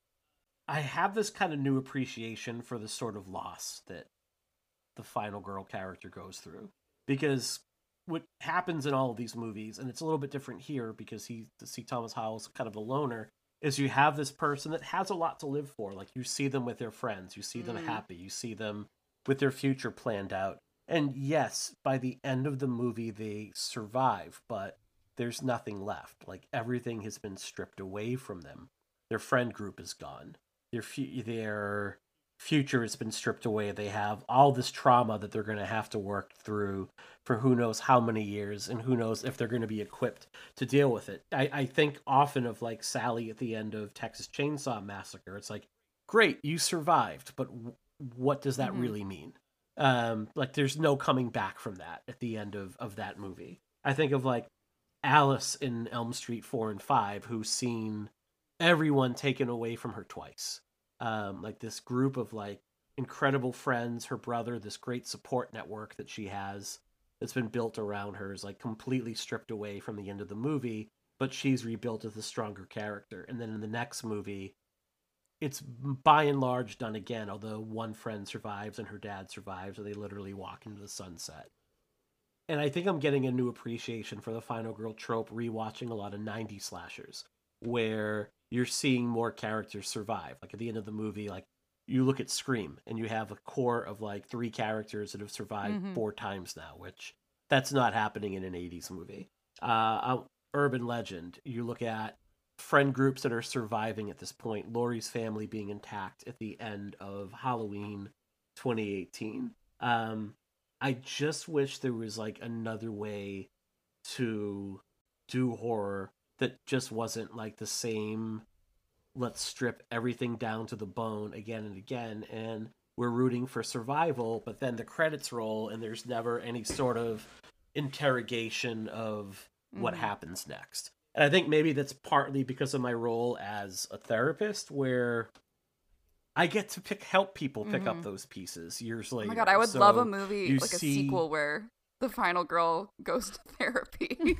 I have this kind of new appreciation for the sort of loss that the final girl character goes through, because what happens in all of these movies, and it's a little bit different here because he C. Thomas Howell's kind of a loner, is you have this person that has a lot to live for. Like you see them with their friends, you see them Mm. happy, you see them with their future planned out, and yes, by the end of the movie they survive, but there's nothing left. Like everything has been stripped away from them. Their friend group is gone, their fu- their future has been stripped away. They have all this trauma that they're going to have to work through for who knows how many years, and who knows if they're going to be equipped to deal with it. I, I think often of like Sally at the end of Texas Chainsaw Massacre. It's like, great, you survived, but w- what does that Mhm. really mean? Um, like there's no coming back from that at the end of, of that movie. I think of like Alice in Elm Street four and five, who's seen everyone taken away from her twice. Um, like this group of like incredible friends, her brother, this great support network that she has that's been built around her is like completely stripped away from the end of the movie, but she's rebuilt as a stronger character. And then in the next movie, it's by and large done again, although one friend survives and her dad survives, and they literally walk into the sunset. And I think I'm getting a new appreciation for the final girl trope rewatching a lot of nineties slashers, where you're seeing more characters survive. Like at the end of the movie, like you look at Scream and you have a core of like three characters that have survived Mhm. four times now, which that's not happening in an eighties movie. Uh, Urban Legend, you look at friend groups that are surviving at this point. Laurie's family being intact at the end of Halloween twenty eighteen. Um, I just wish there was like another way to do horror that just wasn't like the same, let's strip everything down to the bone again and again, and we're rooting for survival, but then the credits roll and there's never any sort of interrogation of what Mhm. happens next. And I think maybe that's partly because of my role as a therapist, where I get to pick help people pick up Mhm. those pieces years Oh later. my god, I would So love a movie, you like a see- sequel where the final girl goes to therapy.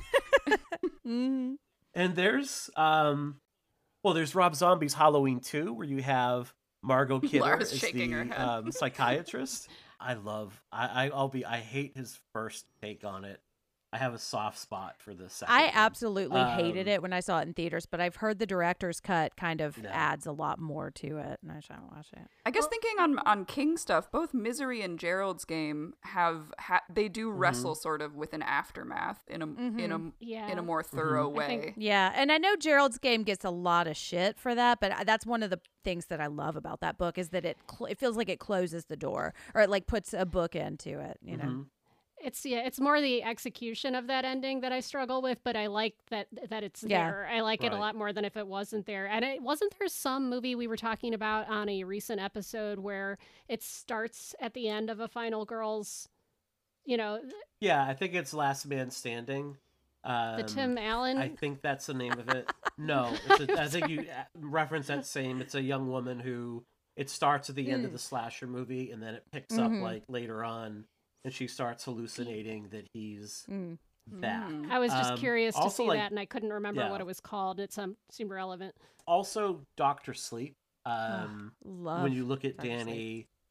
Mhm. And there's um well, there's Rob Zombie's Halloween two, where you have Margot Kidder Lara's as shaking the her head. um, psychiatrist. I love I, I I'll be I hate his first take on it. I have a soft spot for the second I one. absolutely hated Um, it when I saw it in theaters, but I've heard the director's cut kind of No. adds a lot more to it, and I should watch it. I guess thinking on on King stuff, both Misery and Gerald's Game have ha- they do Mm-hmm. wrestle sort of with an aftermath in a in a Yeah. in a more Mm-hmm. thorough I think- way. Yeah, and I know Gerald's Game gets a lot of shit for that, but I- that's one of the things that I love about that book is that it cl- it feels like it closes the door, or it like puts a book into it. You know. Mhm. It's yeah, it's more the execution of that ending that I struggle with, but I like that that it's Yeah. there. I like it a Right. lot more than if it wasn't there. And it wasn't there some movie we were talking about on a recent episode where it starts at the end of a final girl's, you know, Yeah, I think it's Last Man Standing. Um, the Tim Allen. I think that's the name of it. No, it's a, I think you uh, reference that same. It's a young woman who it starts at the end of the slasher movie, and then it picks Mhm. up like later on, and she starts hallucinating that he's Mm. that. Mm. I was just Um, curious to also, see like- that, and I couldn't remember yeah. what it was called. It um, seemed relevant. Also, Doctor Sleep. Um, Love when you look at Doctor Danny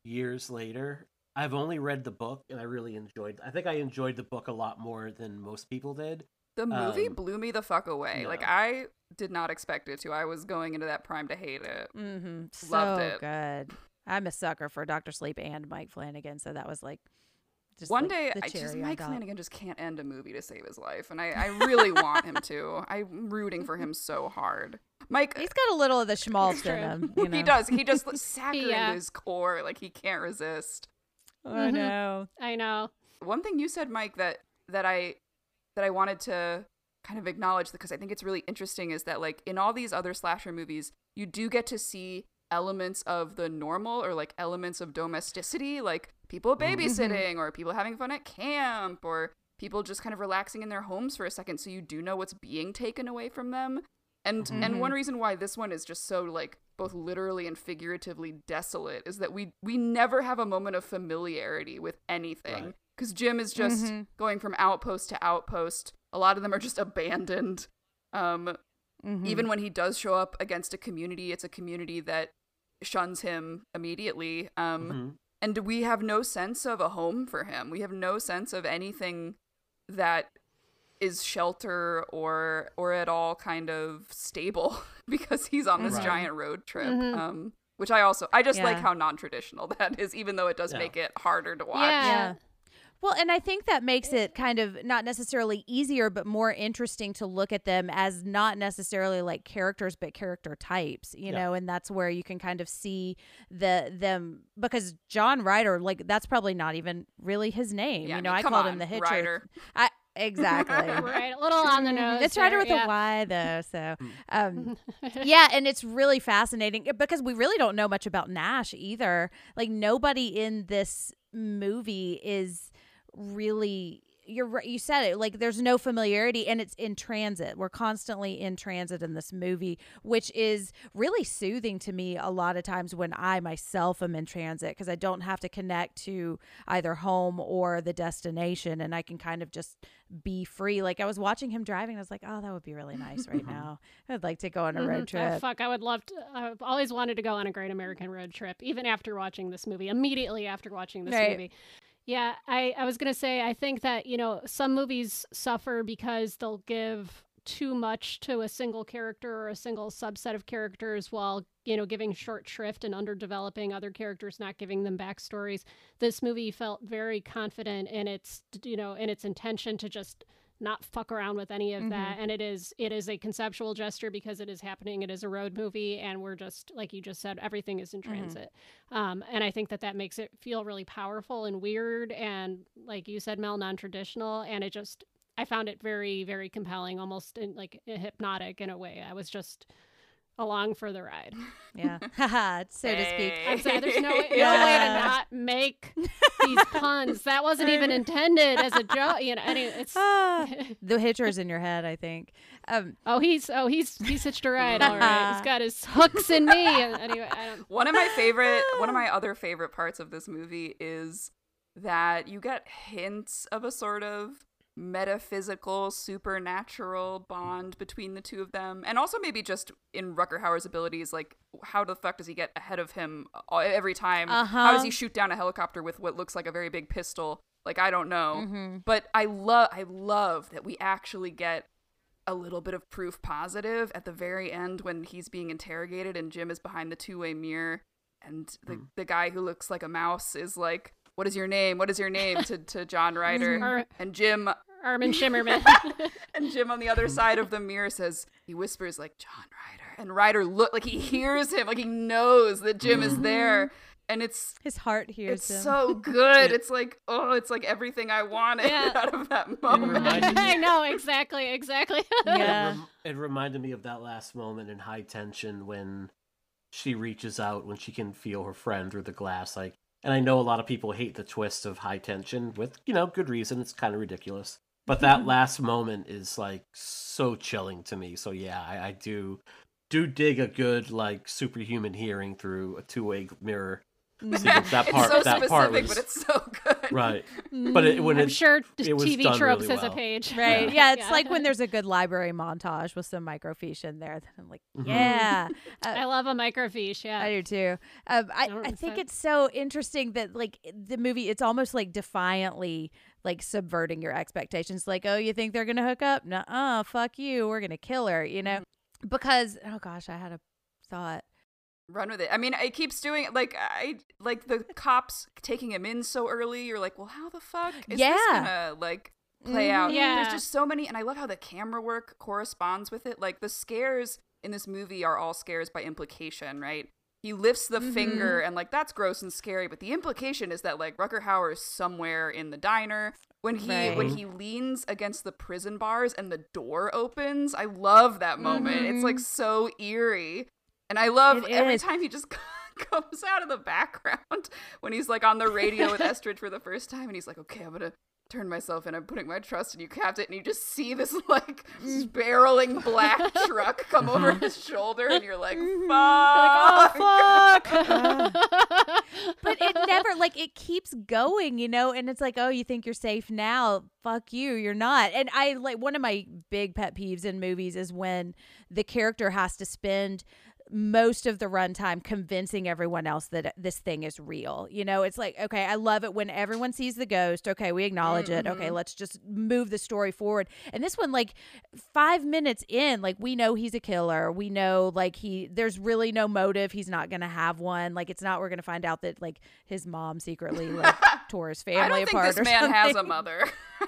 years later. I've only read the book, and I really enjoyed. I think I enjoyed the book a lot more than most people did. The movie Um, blew me the fuck away. yeah. Like, I did not expect it to. I was going into that prime to hate it. Mm-hmm. So Loved it. good. I'm a sucker for Doctor Sleep and Mike Flanagan, so that was like just One like day, the I just cherry on Mike top. Flanagan just can't end a movie to save his life, and I, I really want him to. I'm rooting for him so hard. Mike, He's got a little of the schmaltz true. in him. You know? he does. He just saccharine Yeah. to his core. Like, he can't resist. I Mhm. know. I know. One thing you said, Mike, that that I that I wanted to kind of acknowledge, because I think it's really interesting, is that, like, in all these other slasher movies, you do get to see elements of the normal, or like elements of domesticity, like people babysitting or people having fun at camp or people just kind of relaxing in their homes for a second, so you do know what's being taken away from them. And Mm-hmm. and one reason why this one is just so, like, both literally and figuratively desolate is that we we never have a moment of familiarity with anything, Right. because Jim is just Mhm. going from outpost to outpost. A lot of them are just abandoned. Um, Mhm. Even when he does show up against a community, it's a community that shuns him immediately. Um, Mhm. And we have no sense of a home for him. We have no sense of anything that is shelter or or at all kind of stable because he's on this Right. giant road trip. Mhm. Um, which I also I just like Yeah. how non-traditional that is, even though it does Yeah. make it harder to watch. Yeah. Yeah. Well, and I think that makes it kind of not necessarily easier, but more interesting to look at them as not necessarily like characters, but character types, you Yeah. know, and that's where you can kind of see the them because John Ryder, like that's probably not even really his name. Yeah, I you know, mean, I, come called on, him the Hitcher. Ryder. I exactly. Right. A little on the nose. It's Ryder there, with yeah. a Y though, so um yeah, and it's really fascinating because we really don't know much about Nash either. Like nobody in this movie is really you're right, you said it, like there's no familiarity and it's in transit. We're constantly in transit in this movie, which is really soothing to me a lot of times when I myself am in transit, because I don't have to connect to either home or the destination and I can kind of just be free. Like I was watching him driving, I was like, oh, that would be really nice right now. I'd like to go on a road Mhm. Oh, trip. fuck, I would love to. I've always wanted to go on a Great American Road Trip, even after watching this movie, immediately after watching this Right. movie. Yeah, I, I was going to say, I think that, you know, some movies suffer because they'll give too much to a single character or a single subset of characters while, you know, giving short shrift and underdeveloping other characters, not giving them backstories. This movie felt very confident in its, you know, in its intention to just not fuck around with any of that, and it is it is a conceptual gesture because it is happening. It is a road movie, and we're just, like you just said, everything is in transit. Um, and I think that that makes it feel really powerful and weird, and like you said, Mel, non-traditional. And it just, I found it very, very compelling, almost in, like hypnotic in a way. I was just along for the ride. Yeah. Haha, so to speak. I'm sorry, there's no way, no Yeah. way to not make these puns. That wasn't even intended as a joke. You know, anyway, it's Ah, the Hitcher's in your head, I think. Um, oh he's oh he's he's hitched a ride. All right, he's got his hooks in me. Anyway, I don't. One of my favorite, one of my other favorite parts of this movie is that you get hints of a sort of metaphysical, supernatural bond between the two of them, and also maybe just in Rutger Hauer's abilities, like how the fuck does he get ahead of him every time? Uh-huh. How does he shoot down a helicopter with what looks like a very big pistol? Like, I don't know, Mm-hmm. but I love, I love that we actually get a little bit of proof positive at the very end when he's being interrogated and Jim is behind the two-way mirror, and the the guy who looks like a mouse is like, "What is your name? What is your name?" to to John Ryder, Ar- and Jim Armin Shimmerman. and Jim on the other side of the mirror says, he whispers like, "John Ryder," and Ryder look like he hears him, like he knows that Jim is there, and it's his heart hears it's him. so good. It's like, oh, it's like everything I wanted Yeah. out of that moment. reminded me- I know exactly, exactly. Yeah. It, rem- it reminded me of that last moment in High Tension when she reaches out when she can feel her friend through the glass. Like, and I know a lot of people hate the twist of High Tension with, you know, good reason. It's kind of ridiculous. But that last moment is like so chilling to me. So yeah, I, I do do dig a good like superhuman hearing through a two-way mirror. See, but that part, it's so that specific, part was, but it's so good. Right. But it, when I'm it, sure it was T V done tropes really as a well. page. Right. Yeah, it's Yeah. like when there's a good library montage with some microfiche in there. I'm like, Mhm. yeah. Uh, I love a microfiche. Yeah. I do too. Um, I, don't I think understand. it's so interesting that like the movie, it's almost like defiantly like subverting your expectations. Like, oh, you think they're gonna hook up? Nuh-uh, fuck you. We're gonna kill her. You know, because oh gosh, I had a thought. Run with it. I mean, it keeps doing like I like the cops taking him in so early. You're like, well, how the fuck is Yeah. this gonna like play out? Yeah. There's just so many, and I love how the camera work corresponds with it. Like the scares in this movie are all scares by implication, right? He lifts the Mhm. finger, and like that's gross and scary, but the implication is that like Rutger Hauer is somewhere in the diner. When he Right. when he leans against the prison bars and the door opens, I love that moment. It's like so eerie. And I love It every is. time he just comes out of the background when he's like on the radio with Estridge for the first time, and he's like, okay, I'm gonna turn myself in, I'm putting my trust in you, Captain, and you just see this like barreling black truck come over his shoulder, and you're like, fuck. oh fuck! But it never like it keeps going, you know, and it's like, oh, you think you're safe now? Fuck you, you're not. And I like one of my big pet peeves in movies is when the character has to spend most of the runtime convincing everyone else that this thing is real. You know, it's like, okay, I love it when everyone sees the ghost. Okay, we acknowledge it. Okay, let's just move the story forward. And this one, like five minutes in, like we know he's a killer. We know like he, there's really no motive. He's not going to have one. Like it's not, we're going to find out that like his mom secretly like tore his family I don't think apart this or man something. has a mother.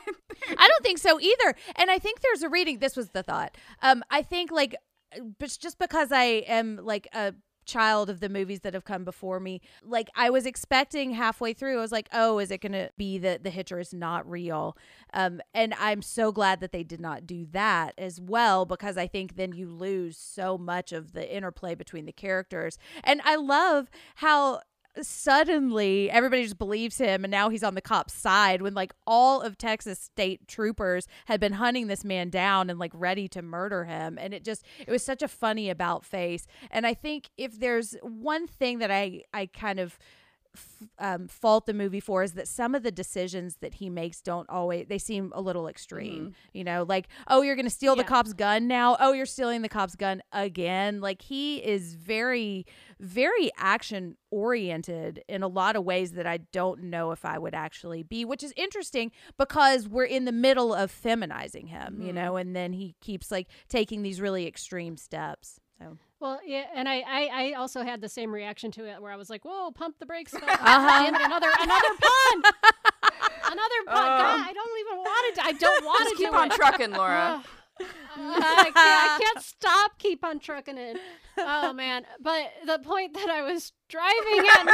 I don't think so either. And I think there's a reading. This was the thought. Um, I think like, but just because I am like a child of the movies that have come before me, like I was expecting halfway through, I was like, oh, is it going to be that the Hitcher is not real? Um, and I'm so glad that they did not do that as well, because I think then you lose so much of the interplay between the characters. And I love how suddenly everybody just believes him, and now he's on the cop's side when like all of Texas state troopers had been hunting this man down and like ready to murder him. And it just, it was such a funny about face. And I think if there's one thing that I I kind of f- um, fault the movie for is that some of the decisions that he makes don't always, they seem a little extreme. You know, like, oh, you're gonna steal the Yeah. cop's gun now, oh, you're stealing the cop's gun again. Like he is very very action oriented in a lot of ways that I don't know if I would actually be, which is interesting because we're in the middle of feminizing him, you know, and then he keeps like taking these really extreme steps. So Well, yeah, and I, I, I also had the same reaction to it where I was like, "Whoa, pump the brakes!" Uh-huh. Damn it, another another pun, another pun. God, I don't even want to. I don't want to Just keep do on it. trucking, Laura. Ugh. I, can't, I can't stop. Keep on trucking it. Oh man! But the point that I was driving at,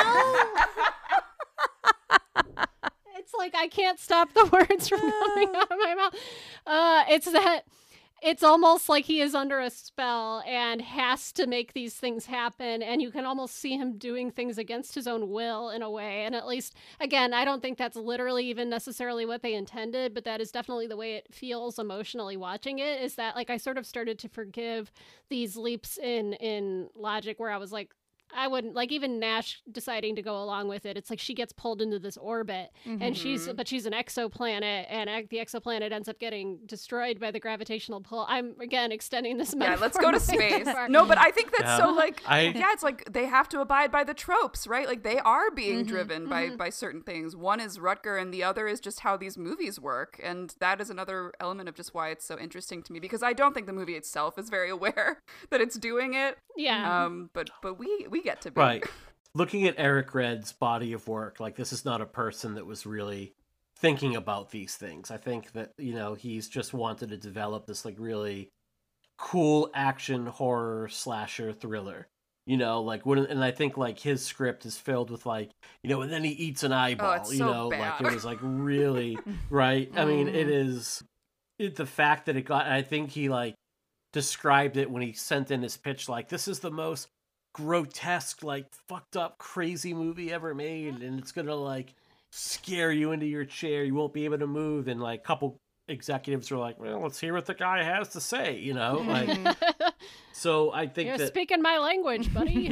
no, it's like I can't stop the words from coming out of my mouth. Uh, it's that. It's almost like he is under a spell and has to make these things happen, and you can almost see him doing things against his own will in a way. And at least, again, I don't think that's literally even necessarily what they intended, but that is definitely the way it feels emotionally watching it, is that like I sort of started to forgive these leaps in in logic where I was like, I wouldn't, like, even Nash deciding to go along with it. It's like she gets pulled into this orbit, and she's, but she's an exoplanet, and ex- the exoplanet ends up getting destroyed by the gravitational pull. I'm, again, extending this Yeah, metaphor. let's go to way too space. far. No, but I think that's Yeah. so like, I- yeah, it's like they have to abide by the tropes, right? Like they are being driven by by certain things. One is Rutger, and the other is just how these movies work, and that is another element of just why it's so interesting to me, because I don't think the movie itself is very aware that it's doing it. Yeah. Um, but but we we get to be Right. Looking at Eric Red's body of work, like this is not a person that was really thinking about these things. I think that, you know, he's just wanted to develop this like really cool action horror slasher thriller. You know, like when, and I think like his script is filled with like, you know, and then he eats an eyeball, it's you so know, bad. like it was like really right. I mean, it is it, the fact that it got, I think he like described it when he sent in his pitch, like this is the most grotesque, like fucked up, crazy movie ever made, and it's gonna like scare you into your chair. You won't be able to move. And like a couple executives were like, well, let's hear what the guy has to say, you know, like. So I think You're that speaking my language, buddy. yeah,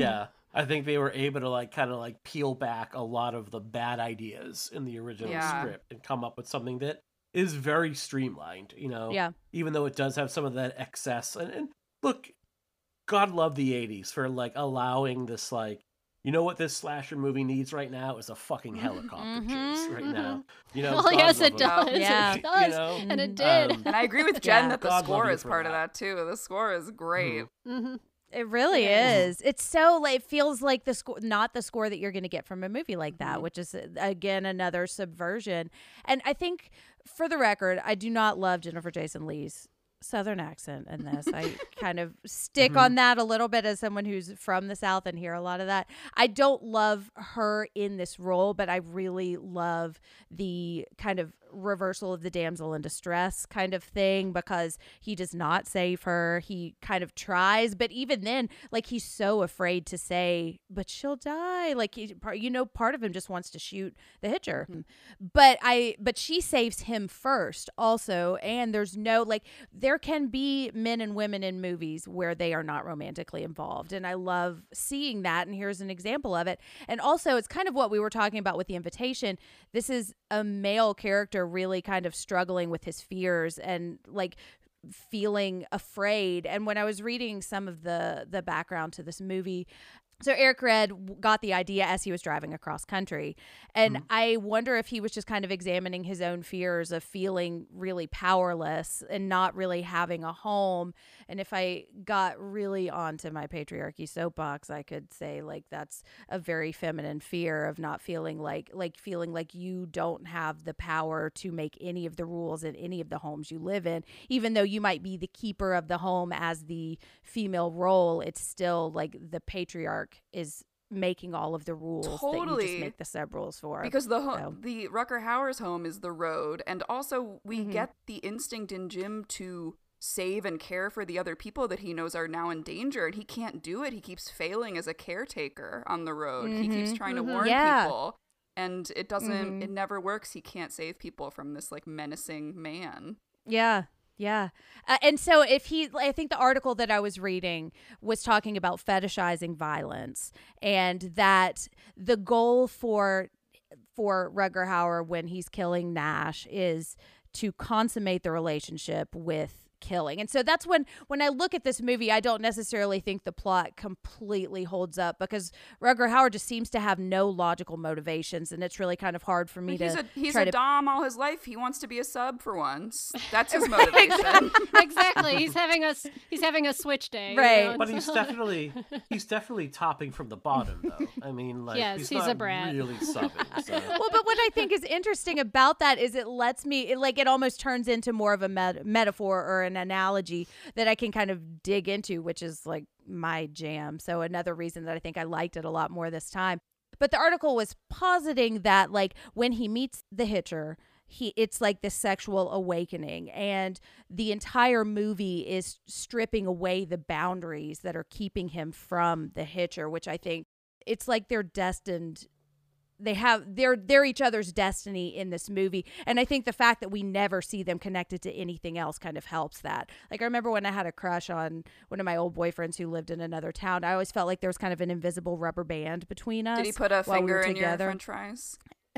I think they were able to like kind of like peel back a lot of the bad ideas in the original Yeah. script and come up with something that is very streamlined, you know, Yeah. even though it does have some of that excess. And, and look, God love the eighties for like allowing this, like, you know what this slasher movie needs right now is a fucking helicopter chase right now. You know, Well, God yes, love it them. does. Yeah. It does. You know? And it did. Um, And I agree with Jen Yeah. that the God love score you is for part of that. that too. The score is great. hmm It really Yeah. is. It's so like it feels like the score, not the score that you're going to get from a movie like that, Mhm. which is uh, again another subversion. And I think, for the record, I do not love Jennifer Jason Leigh's Southern accent in this. I kind of stick on that a little bit as someone who's from the South and hear a lot of that. I don't love her in this role, but I really love the kind of reversal of the damsel in distress kind of thing, because he does not save her. He kind of tries, but even then, like, he's so afraid to say, but she'll die. Like, he, par- you know, part of him just wants to shoot the hitcher. But I, but she saves him first also. And there's no, like, there can be men and women in movies where they are not romantically involved. And I love seeing that. And here's an example of it. And also, it's kind of what we were talking about with The Invitation. This is a male character really kind of struggling with his fears and like feeling afraid. And when I was reading some of the the background to this movie, so Eric Red got the idea as he was driving across country. And Mhm. I wonder if he was just kind of examining his own fears of feeling really powerless and not really having a home. And if I got really onto my patriarchy soapbox, I could say like that's a very feminine fear of not feeling like like feeling like you don't have the power to make any of the rules in any of the homes you live in. Even though you might be the keeper of the home as the female role, it's still like the patriarch is making all of the rules that you Totally. just make the sub rules for. Because the ho- So- the Rucker Hauer's home is the road, and also we Mhm. get the instinct in Jim to save and care for the other people that he knows are now in danger, and he can't do it. He keeps failing as a caretaker on the road. He keeps Mhm. trying to Mhm. warn Yeah. people, and it doesn't. Mhm. It never works. He can't save people from this like menacing man. Yeah. Yeah. Uh, and so if he, I think the article that I was reading was talking about fetishizing violence, and that the goal for for Rutger Hauer when he's killing Nash is to consummate the relationship with killing. And so that's when when I look at this movie, I don't necessarily think the plot completely holds up, because Rutger Hauer just seems to have no logical motivations, and it's really kind of hard for me He's to a he's try a to dom all his life. He wants to be a sub for once. That's his motivation. Exactly. He's having a s- he's having a switch day. you Right. know, But and he's so- definitely he's definitely topping from the bottom, though. I mean, like Yes, he's, he's not a brat. really subbing. So. Well, but what I think is interesting about that is it lets me, it, like, it almost turns into more of a met- metaphor or an analogy that I can kind of dig into, which is like my jam. So another reason that I think I liked it a lot more this time. But the article was positing that, like, when he meets the hitcher, he it's like this sexual awakening, and the entire movie is stripping away the boundaries that are keeping him from the hitcher, which I think it's like they're destined. They have they're they're each other's destiny in this movie, and I think the fact that we never see them connected to anything else kind of helps that. Like, I remember when I had a crush on one of my old boyfriends who lived in another town, I always felt like there was kind of an invisible rubber band between us. Did he put a while we finger were in your together. French fries?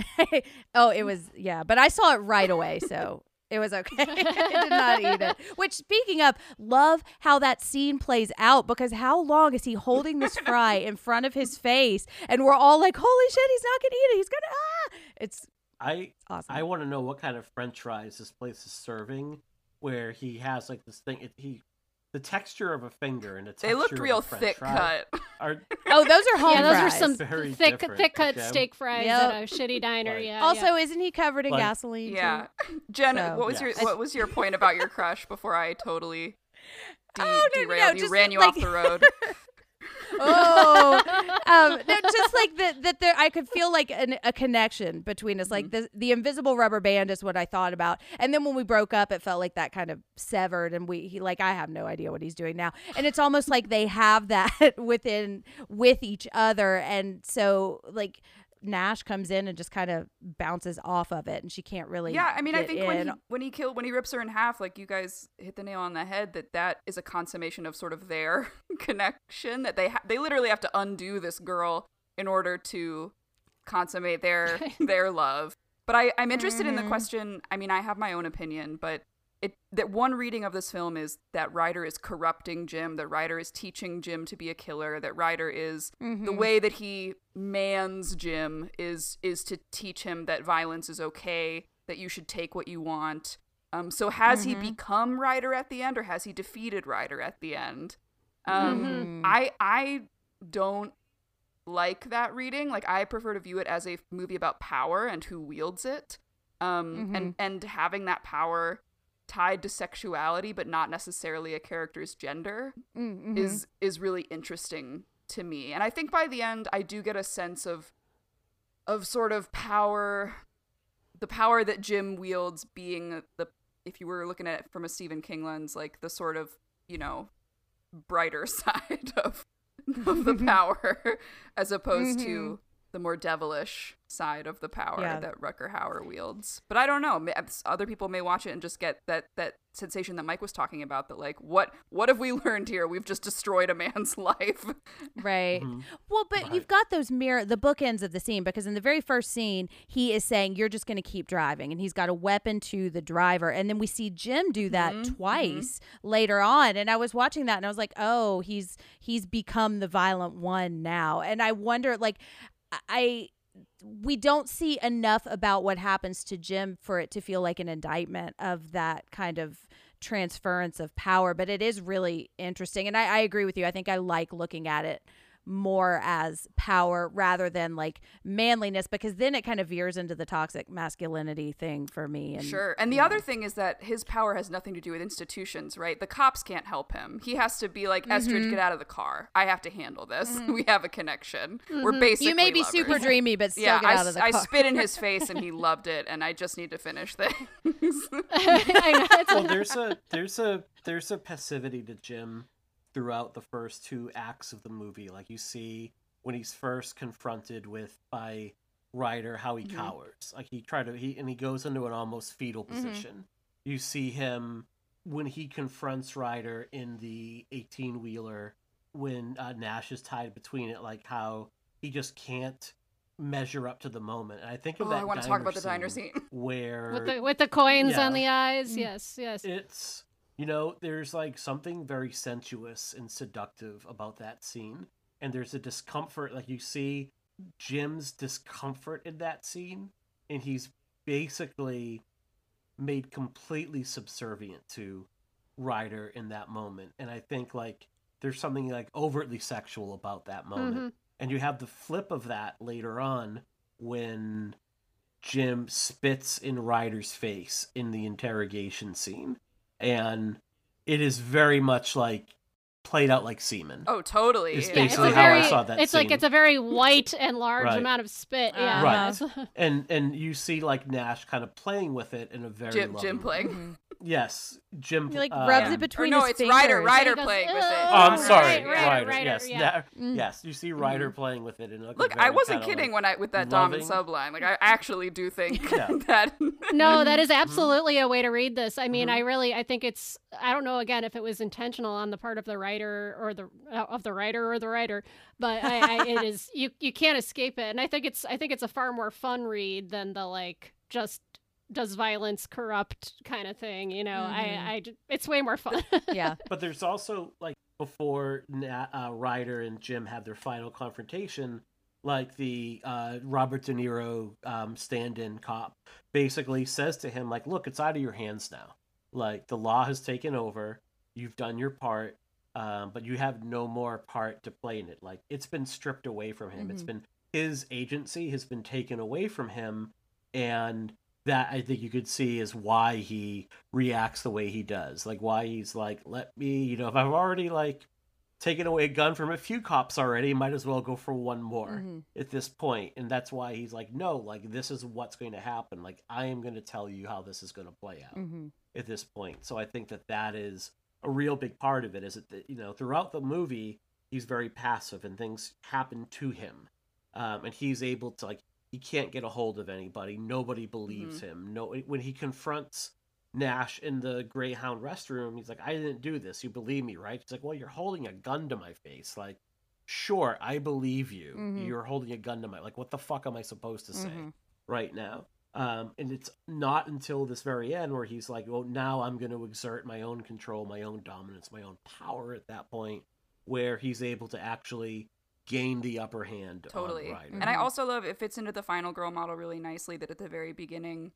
Oh, it was, yeah, but I saw it right away, so it was okay. I did not eat it. Which, speaking of, love how that scene plays out, because how long is he holding this fry in front of his face, and we're all like, holy shit, he's not gonna eat it, he's gonna ah it's I awesome. I want to know what kind of French fries this place is serving, where he has like this thing. It, he the texture of a finger and the texture They looked of a real French thick fry cut. Are, Oh, those are home Yeah, those fries. are some Very thick different, thick cut okay? steak fries Yep. at a shitty diner. Right. Yeah. Also, yeah. isn't he covered in Like- gasoline? Yeah, too? Jen, So- what was Yes. your what was your point about your crush before I totally de- Oh, no, no, derailed no, you, just ran you like- off the road? Oh, um, no, just like that. That there, I could feel like an, a connection between us. Like the the invisible rubber band is what I thought about. And then when we broke up, it felt like that kind of severed. And we, he, like, I have no idea what he's doing now. And it's almost like they have that within with each other. And so, like, Nash comes in and just kind of bounces off of it, and she can't really. Yeah, I mean, I get think in. when he when he killed when he rips her in half, like you guys hit the nail on the head. That that is a consummation of sort of their connection. That they ha- they literally have to undo this girl in order to consummate their their love. But I I'm interested mm-hmm. in the question. I mean, I have my own opinion, but. It, that one reading of this film is that Ryder is corrupting Jim, that Ryder is teaching Jim to be a killer, that Ryder is mm-hmm. the way that he mans Jim is is to teach him that violence is okay, that you should take what you want. Um, so has mm-hmm. he become Ryder at the end, or has he defeated Ryder at the end? Um, mm-hmm. I I don't like that reading. Like, I prefer to view it as a movie about power and who wields it, um, mm-hmm. and and having that power tied to sexuality but not necessarily a character's gender mm-hmm. is is really interesting to me. And I think by the end I do get a sense of of sort of power, the power that Jim wields being the, if you were looking at it from a Stephen King lens, like the sort of, you know, brighter side of of the power as opposed mm-hmm. to the more devilish side of the power yeah. that Rutger Hauer wields. But I don't know. Other people may watch it and just get that that sensation that Mike was talking about, that like, what what have we learned here? We've just destroyed a man's life. Right. Mm-hmm. Well, but right. you've got those mirror, the bookends of the scene, because in the very first scene, he is saying, you're just going to keep driving. And he's got a weapon to the driver. And then we see Jim do that mm-hmm. twice mm-hmm. later on. And I was watching that and I was like, oh, he's he's become the violent one now. And I wonder, like, I we don't see enough about what happens to Jim for it to feel like an indictment of that kind of transference of power, but it is really interesting. And I, I agree with you. I think I like looking at it more as power rather than like manliness, because then it kind of veers into the toxic masculinity thing for me. And, sure. And the yeah. other thing is that his power has nothing to do with institutions, right? The cops can't help him. He has to be like, Estridge, mm-hmm. get out of the car. I have to handle this. Mm-hmm. We have a connection. Mm-hmm. We're basically You may be lovers. super dreamy, but still yeah, get I, out of the I car. spit in his face and he loved it, and I just need to finish things. I know, it's Well, there's a there's a there's a passivity to Jim throughout the first two acts of the movie. Like, you see when he's first confronted with by Ryder, how he mm-hmm. cowers. Like, he tried to he and he goes into an almost fetal position. Mm-hmm. You see him when he confronts Ryder in the eighteen wheeler when uh, Nash is tied between it, like how he just can't measure up to the moment. And I think of oh, that I want to talk about the diner scene where with the with the coins yeah, on the eyes. Yes, yes. It's, you know, there's like something very sensuous and seductive about that scene. And there's a discomfort, like you see Jim's discomfort in that scene, and he's basically made completely subservient to Ryder in that moment. And I think like there's something like overtly sexual about that moment. Mm-hmm. And you have the flip of that later on when Jim spits in Ryder's face in the interrogation scene. And it is very much like played out like semen. Oh, totally. It's Yeah, basically it's how very, I saw that It's scene. like it's a very white and large Right. amount of spit. Yeah. Right. and and you see like Nash kind of playing with it in a very Jim, loving Jim playing. Mm-hmm. Yes, Jim He like uh, rubs yeah. it between or no, his it's fingers. Ryder, Ryder goes, playing with it. "Ugh." Oh, I'm sorry, Right, Ryder. Ryder, Ryder, yes, yeah. that- Mm. yes. You see Ryder playing with it in like Look, a very I wasn't kinda, kidding like, when I with that Dom and loving- Subline. Like, I actually do think Yeah. that. No, that is absolutely a way to read this. I mean, Mhm. I really, I think it's, I don't know, again, if it was intentional on the part of the writer or the, uh, of the writer or the writer, but I, I, it is, you, you can't escape it. And I think it's, I think it's a far more fun read than the, like, just does violence corrupt kind of thing, you know? Mhm. I, I, j- it's way more fun. Yeah. But there's also like before Na- uh, Ryder and Jim have their final confrontation, like the uh, Robert De Niro um, stand-in cop basically says to him, like, look, it's out of your hands now. Like, the law has taken over. You've done your part, um, but you have no more part to play in it. Like, it's been stripped away from him. Mhm. It's been, his agency has been taken away from him, and that I think you could see is why he reacts the way he does. Like, why he's like, let me, you know, if I've already like taken away a gun from a few cops already, might as well go for one more Mhm. at this point. And that's why he's like, no, like, this is what's going to happen. Like, I am going to tell you how this is going to play out Mm-hmm. at this point. So I think that that is a real big part of it, is that, you know, throughout the movie, he's very passive and things happen to him. Um, and he's able to, like, he can't get a hold of anybody. Nobody believes Mm-hmm. him. No, when he confronts Nash in the Greyhound restroom, he's like, I didn't do this. You believe me, right? He's like, well, you're holding a gun to my face. Like, sure, I believe you. Mhm. You're holding a gun to my, like, what the fuck am I supposed to say Mhm. right now? Um, and it's not until this very end where he's like, well, now I'm going to exert my own control, my own dominance, my own power at that point, where he's able to actually gain the upper hand Totally. on Ryder. And I also love, it fits into the final girl model really nicely, that at the very beginning,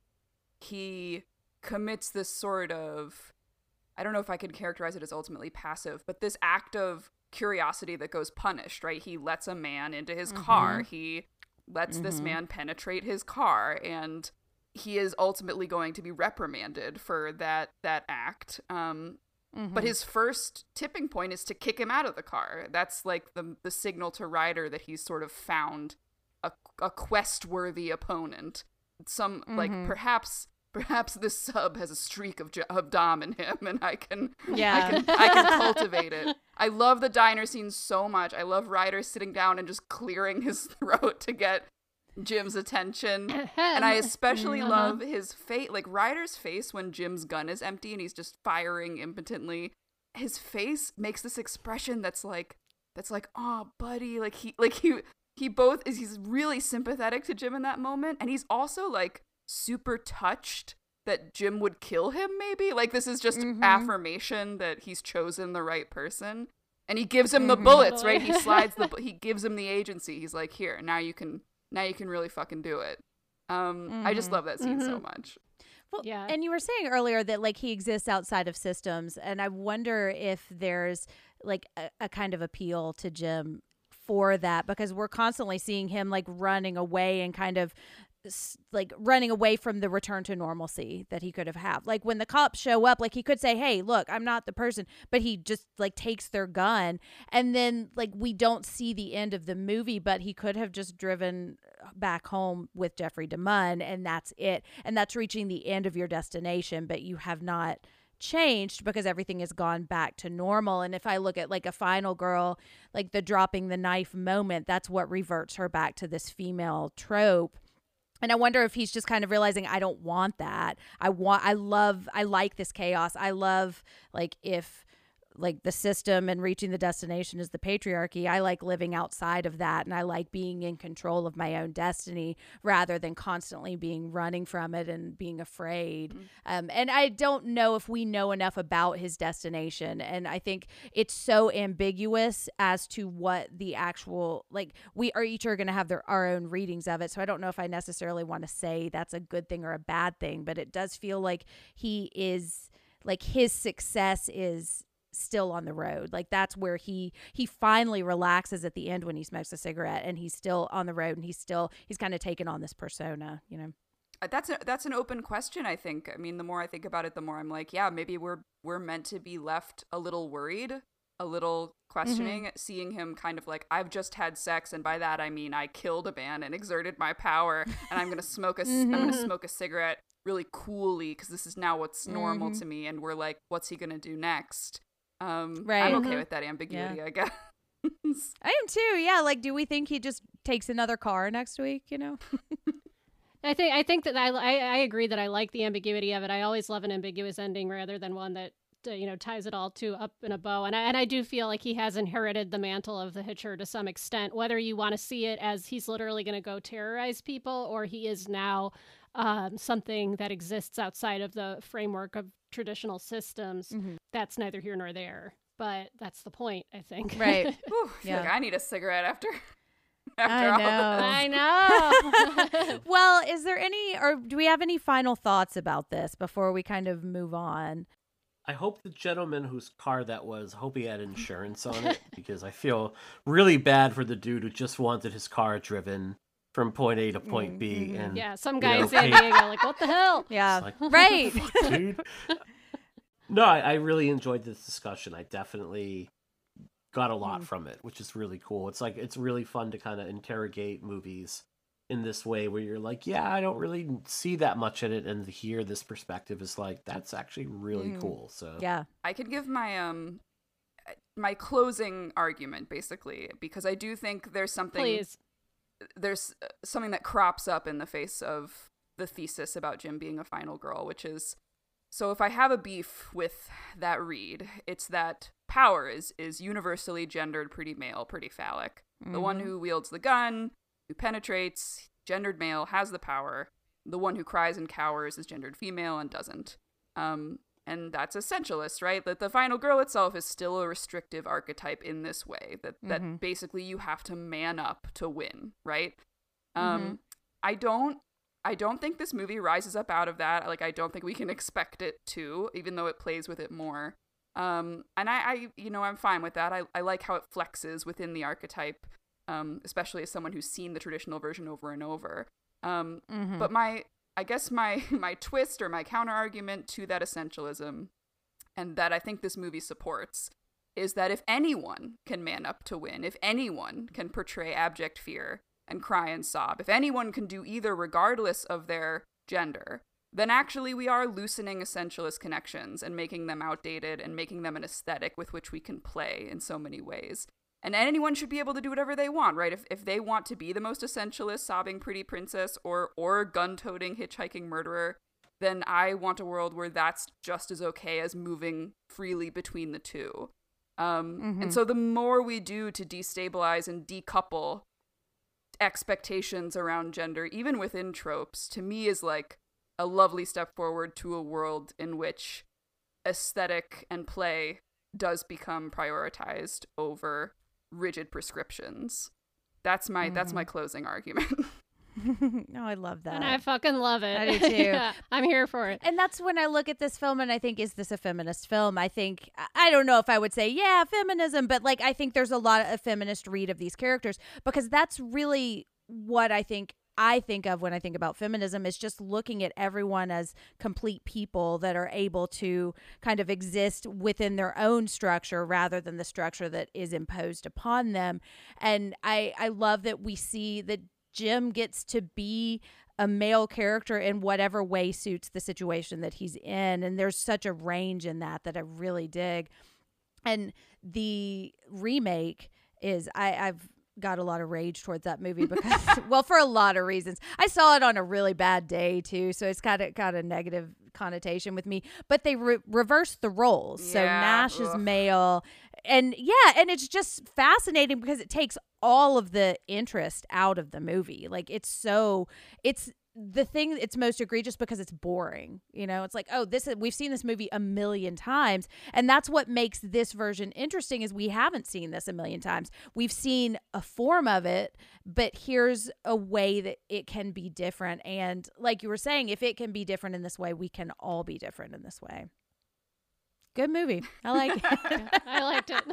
he commits this sort of, I don't know if I could characterize it as ultimately passive, but this act of curiosity that goes punished, right? He lets a man into his Mm-hmm. car. He lets this Mhm. man penetrate his car, and he is ultimately going to be reprimanded for that that act. Um, Mhm. But his first tipping point is to kick him out of the car. That's like the the signal to Ryder that he's sort of found a, a quest-worthy opponent. Some like Mhm. perhaps perhaps this sub has a streak of, jo- of dom in him, and I can Yeah. I can I can cultivate it. I love the diner scene so much. I love Ryder sitting down and just clearing his throat to get Jim's attention. And I especially Uh-huh. love his face, like Ryder's face when Jim's gun is empty and he's just firing impotently. His face makes this expression that's like, that's like, oh, buddy, like he, like he, he both is, he's really sympathetic to Jim in that moment. And he's also like super touched that Jim would kill him, maybe. Like this is just Mhm. affirmation that he's chosen the right person. And he gives him the Mhm. bullets, right? He slides the, bu- he gives him the agency. He's like, here, now you can, now you can really fucking do it. Um, I just Mhm. love that scene so Mhm. much. Well, Yeah. and you were saying earlier that like he exists outside of systems, and I wonder if there's like a, a kind of appeal to Jim for that, because we're constantly seeing him like running away and kind of s- like running away from the return to normalcy that he could have had. Like when the cops show up, like he could say, hey, look, I'm not the person, but he just like takes their gun, and then like we don't see the end of the movie, but he could have just driven back home with Jeffrey DeMunn, and that's it. And that's reaching the end of your destination, but you have not changed because everything has gone back to normal. And if I look at like a final girl, like the dropping the knife moment, that's what reverts her back to this female trope. And I wonder if he's just kind of realizing, I don't want that. I want, I love, I like this chaos. I love, like, if like the system and reaching the destination is the patriarchy, I like living outside of that, and I like being in control of my own destiny rather than constantly being running from it and being afraid. Mm-hmm. Um, and I don't know if we know enough about his destination, and I think it's so ambiguous as to what the actual, like, we are each are going to have their our own readings of it. So I don't know if I necessarily want to say that's a good thing or a bad thing, but it does feel like he is, like, his success is still on the road. Like that's where he he finally relaxes at the end when he smokes a cigarette, and he's still on the road, and he's still he's kind of taken on this persona, you know. Uh, That's a, that's an open question, I think. I mean, the more I think about it, the more I'm like, yeah, maybe we're we're meant to be left a little worried, a little questioning, Mm-hmm. seeing him kind of like, I've just had sex, and by that I mean I killed a man and exerted my power, and I'm gonna smoke a c- I'm gonna smoke a cigarette really coolly because this is now what's normal Mhm. to me, and we're like, what's he gonna do next? Um, Right. I'm okay Mhm. with that ambiguity, I guess. I am too. Yeah, like do we think he just takes another car next week, you know? I think I think that I, I I agree that I like the ambiguity of it. I always love an ambiguous ending rather than one that uh, you know ties it all to up in a bow. And I and I do feel like he has inherited the mantle of the Hitcher to some extent. Whether you want to see it as he's literally going to go terrorize people, or he is now um, something that exists outside of the framework of traditional systems, Mhm. that's neither here nor there. But that's the point, I think. Right. Whew, I feel Yeah. like I need a cigarette after after I all know. this. I know. Well, is there any, or do we have any final thoughts about this before we kind of move on? I hope the gentleman whose car that was, I hope he had insurance on it, because I feel really bad for the dude who just wanted his car driven from point A to point B. Mhm. And Yeah, some you guy know, in San pay- Diego, like, what the hell? Yeah. It's like, Right. "Fuck, dude." No, I, I really enjoyed this discussion. I definitely got a lot Mm. from it, which is really cool. It's like it's really fun to kind of interrogate movies in this way, where you're like, yeah, I don't really see that much in it, and to hear this perspective is like, that's actually really Mhm. cool. So Yeah. I could give my um my closing argument basically, because I do think there's something Please. there's something that crops up in the face of the thesis about Jim being a final girl, which is, so if I have a beef with that read, it's that power is is universally gendered, pretty male, pretty phallic. Mm-hmm. The one who wields the gun, who penetrates, gendered male, has the power. The one who cries and cowers is gendered female and doesn't. Um, and that's essentialist, right? That the final girl itself is still a restrictive archetype in this way. That that mm-hmm. basically you have to man up to win, right? Um, mm-hmm. I don't. I don't think this movie rises up out of that. Like, I don't think we can expect it to, even though it plays with it more. Um, and I, I, you know, I'm fine with that. I, I like how it flexes within the archetype, um, especially as someone who's seen the traditional version over and over. Um, mm-hmm. But my, I guess my, my twist or my counter argument to that essentialism, and that I think this movie supports, is that if anyone can man up to win, if anyone can portray abject fear and cry and sob, if anyone can do either regardless of their gender, then actually we are loosening essentialist connections and making them outdated and making them an aesthetic with which we can play in so many ways. And anyone should be able to do whatever they want, right? If if they want to be the most essentialist sobbing pretty princess or or gun-toting hitchhiking murderer, then I want a world where that's just as okay as moving freely between the two. Um, mm-hmm. And so the more we do to destabilize and decouple expectations around gender, even within tropes, to me is like a lovely step forward to a world in which aesthetic and play does become prioritized over rigid prescriptions. That's my mm-hmm. that's my closing argument. No, I love that. And I fucking love it. I do too. Yeah, I'm here for it. And that's when I look at this film and I think, is this a feminist film? I think, I don't know if I would say, yeah, feminism, but like, I think there's a lot of feminist read of these characters, because that's really what I think I think of when I think about feminism, is just looking at everyone as complete people that are able to kind of exist within their own structure rather than the structure that is imposed upon them. And I, I love that we see that Jim gets to be a male character in whatever way suits the situation that he's in. And there's such a range in that that I really dig. And the remake is, I, I've got a lot of rage towards that movie because, well, for a lot of reasons. I saw it on a really bad day too, so it's got a, got a negative connotation with me. But they re- reversed the roles. Yeah, so Nash ugh. is male. And yeah, and it's just fascinating because it takes all of the interest out of the movie. Like, it's so, it's the thing, it's most egregious because it's boring. You know, it's like, oh, this is, we've seen this movie a million times. And that's what makes this version interesting, is we haven't seen this a million times. We've seen a form of it, but here's a way that it can be different. And like you were saying, if it can be different in this way, we can all be different in this way. Good movie. I like it. Yeah, I liked it.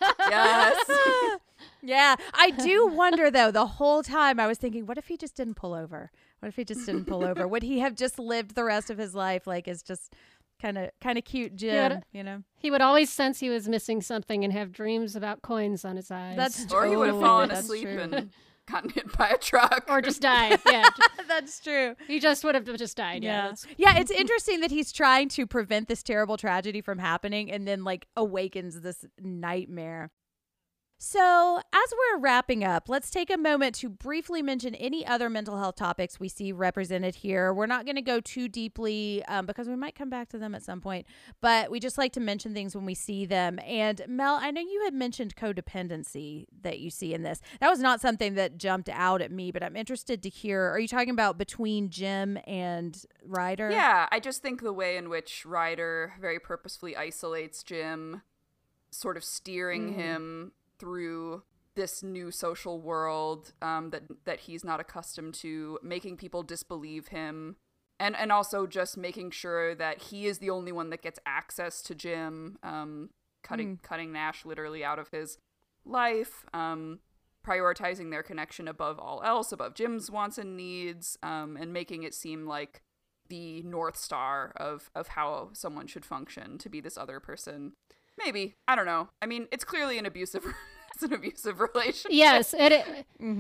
Yes. Yeah. I do wonder, though, the whole time I was thinking, what if he just didn't pull over? What if he just didn't pull over? Would he have just lived the rest of his life like as just kind of kind of cute Jim, would, you know? He would always sense he was missing something and have dreams about coins on his eyes. That's Or he would have fallen That's asleep true. and gotten hit by a truck. Or just died. Yeah. That's true. He just would have just died. Yeah. Yeah. Yeah, it's interesting that he's trying to prevent this terrible tragedy from happening and then like awakens this nightmare. So, as we're wrapping up, let's take a moment to briefly mention any other mental health topics we see represented here. We're not going to go too deeply um, because we might come back to them at some point, but we just like to mention things when we see them. And Mel, I know you had mentioned codependency that you see in this. That was not something that jumped out at me, but I'm interested to hear. Are you talking about between Jim and Ryder? Yeah, I just think the way in which Ryder very purposefully isolates Jim, sort of steering mm. him through this new social world um, that that he's not accustomed to, making people disbelieve him, and and also just making sure that he is the only one that gets access to Jim, um, cutting mm. cutting Nash literally out of his life, um, prioritizing their connection above all else, above Jim's wants and needs, um, and making it seem like the North Star of of how someone should function to be this other person. Maybe. I don't know. I mean, it's clearly an abusive it's an abusive relationship. Yes. It, it, mm-hmm.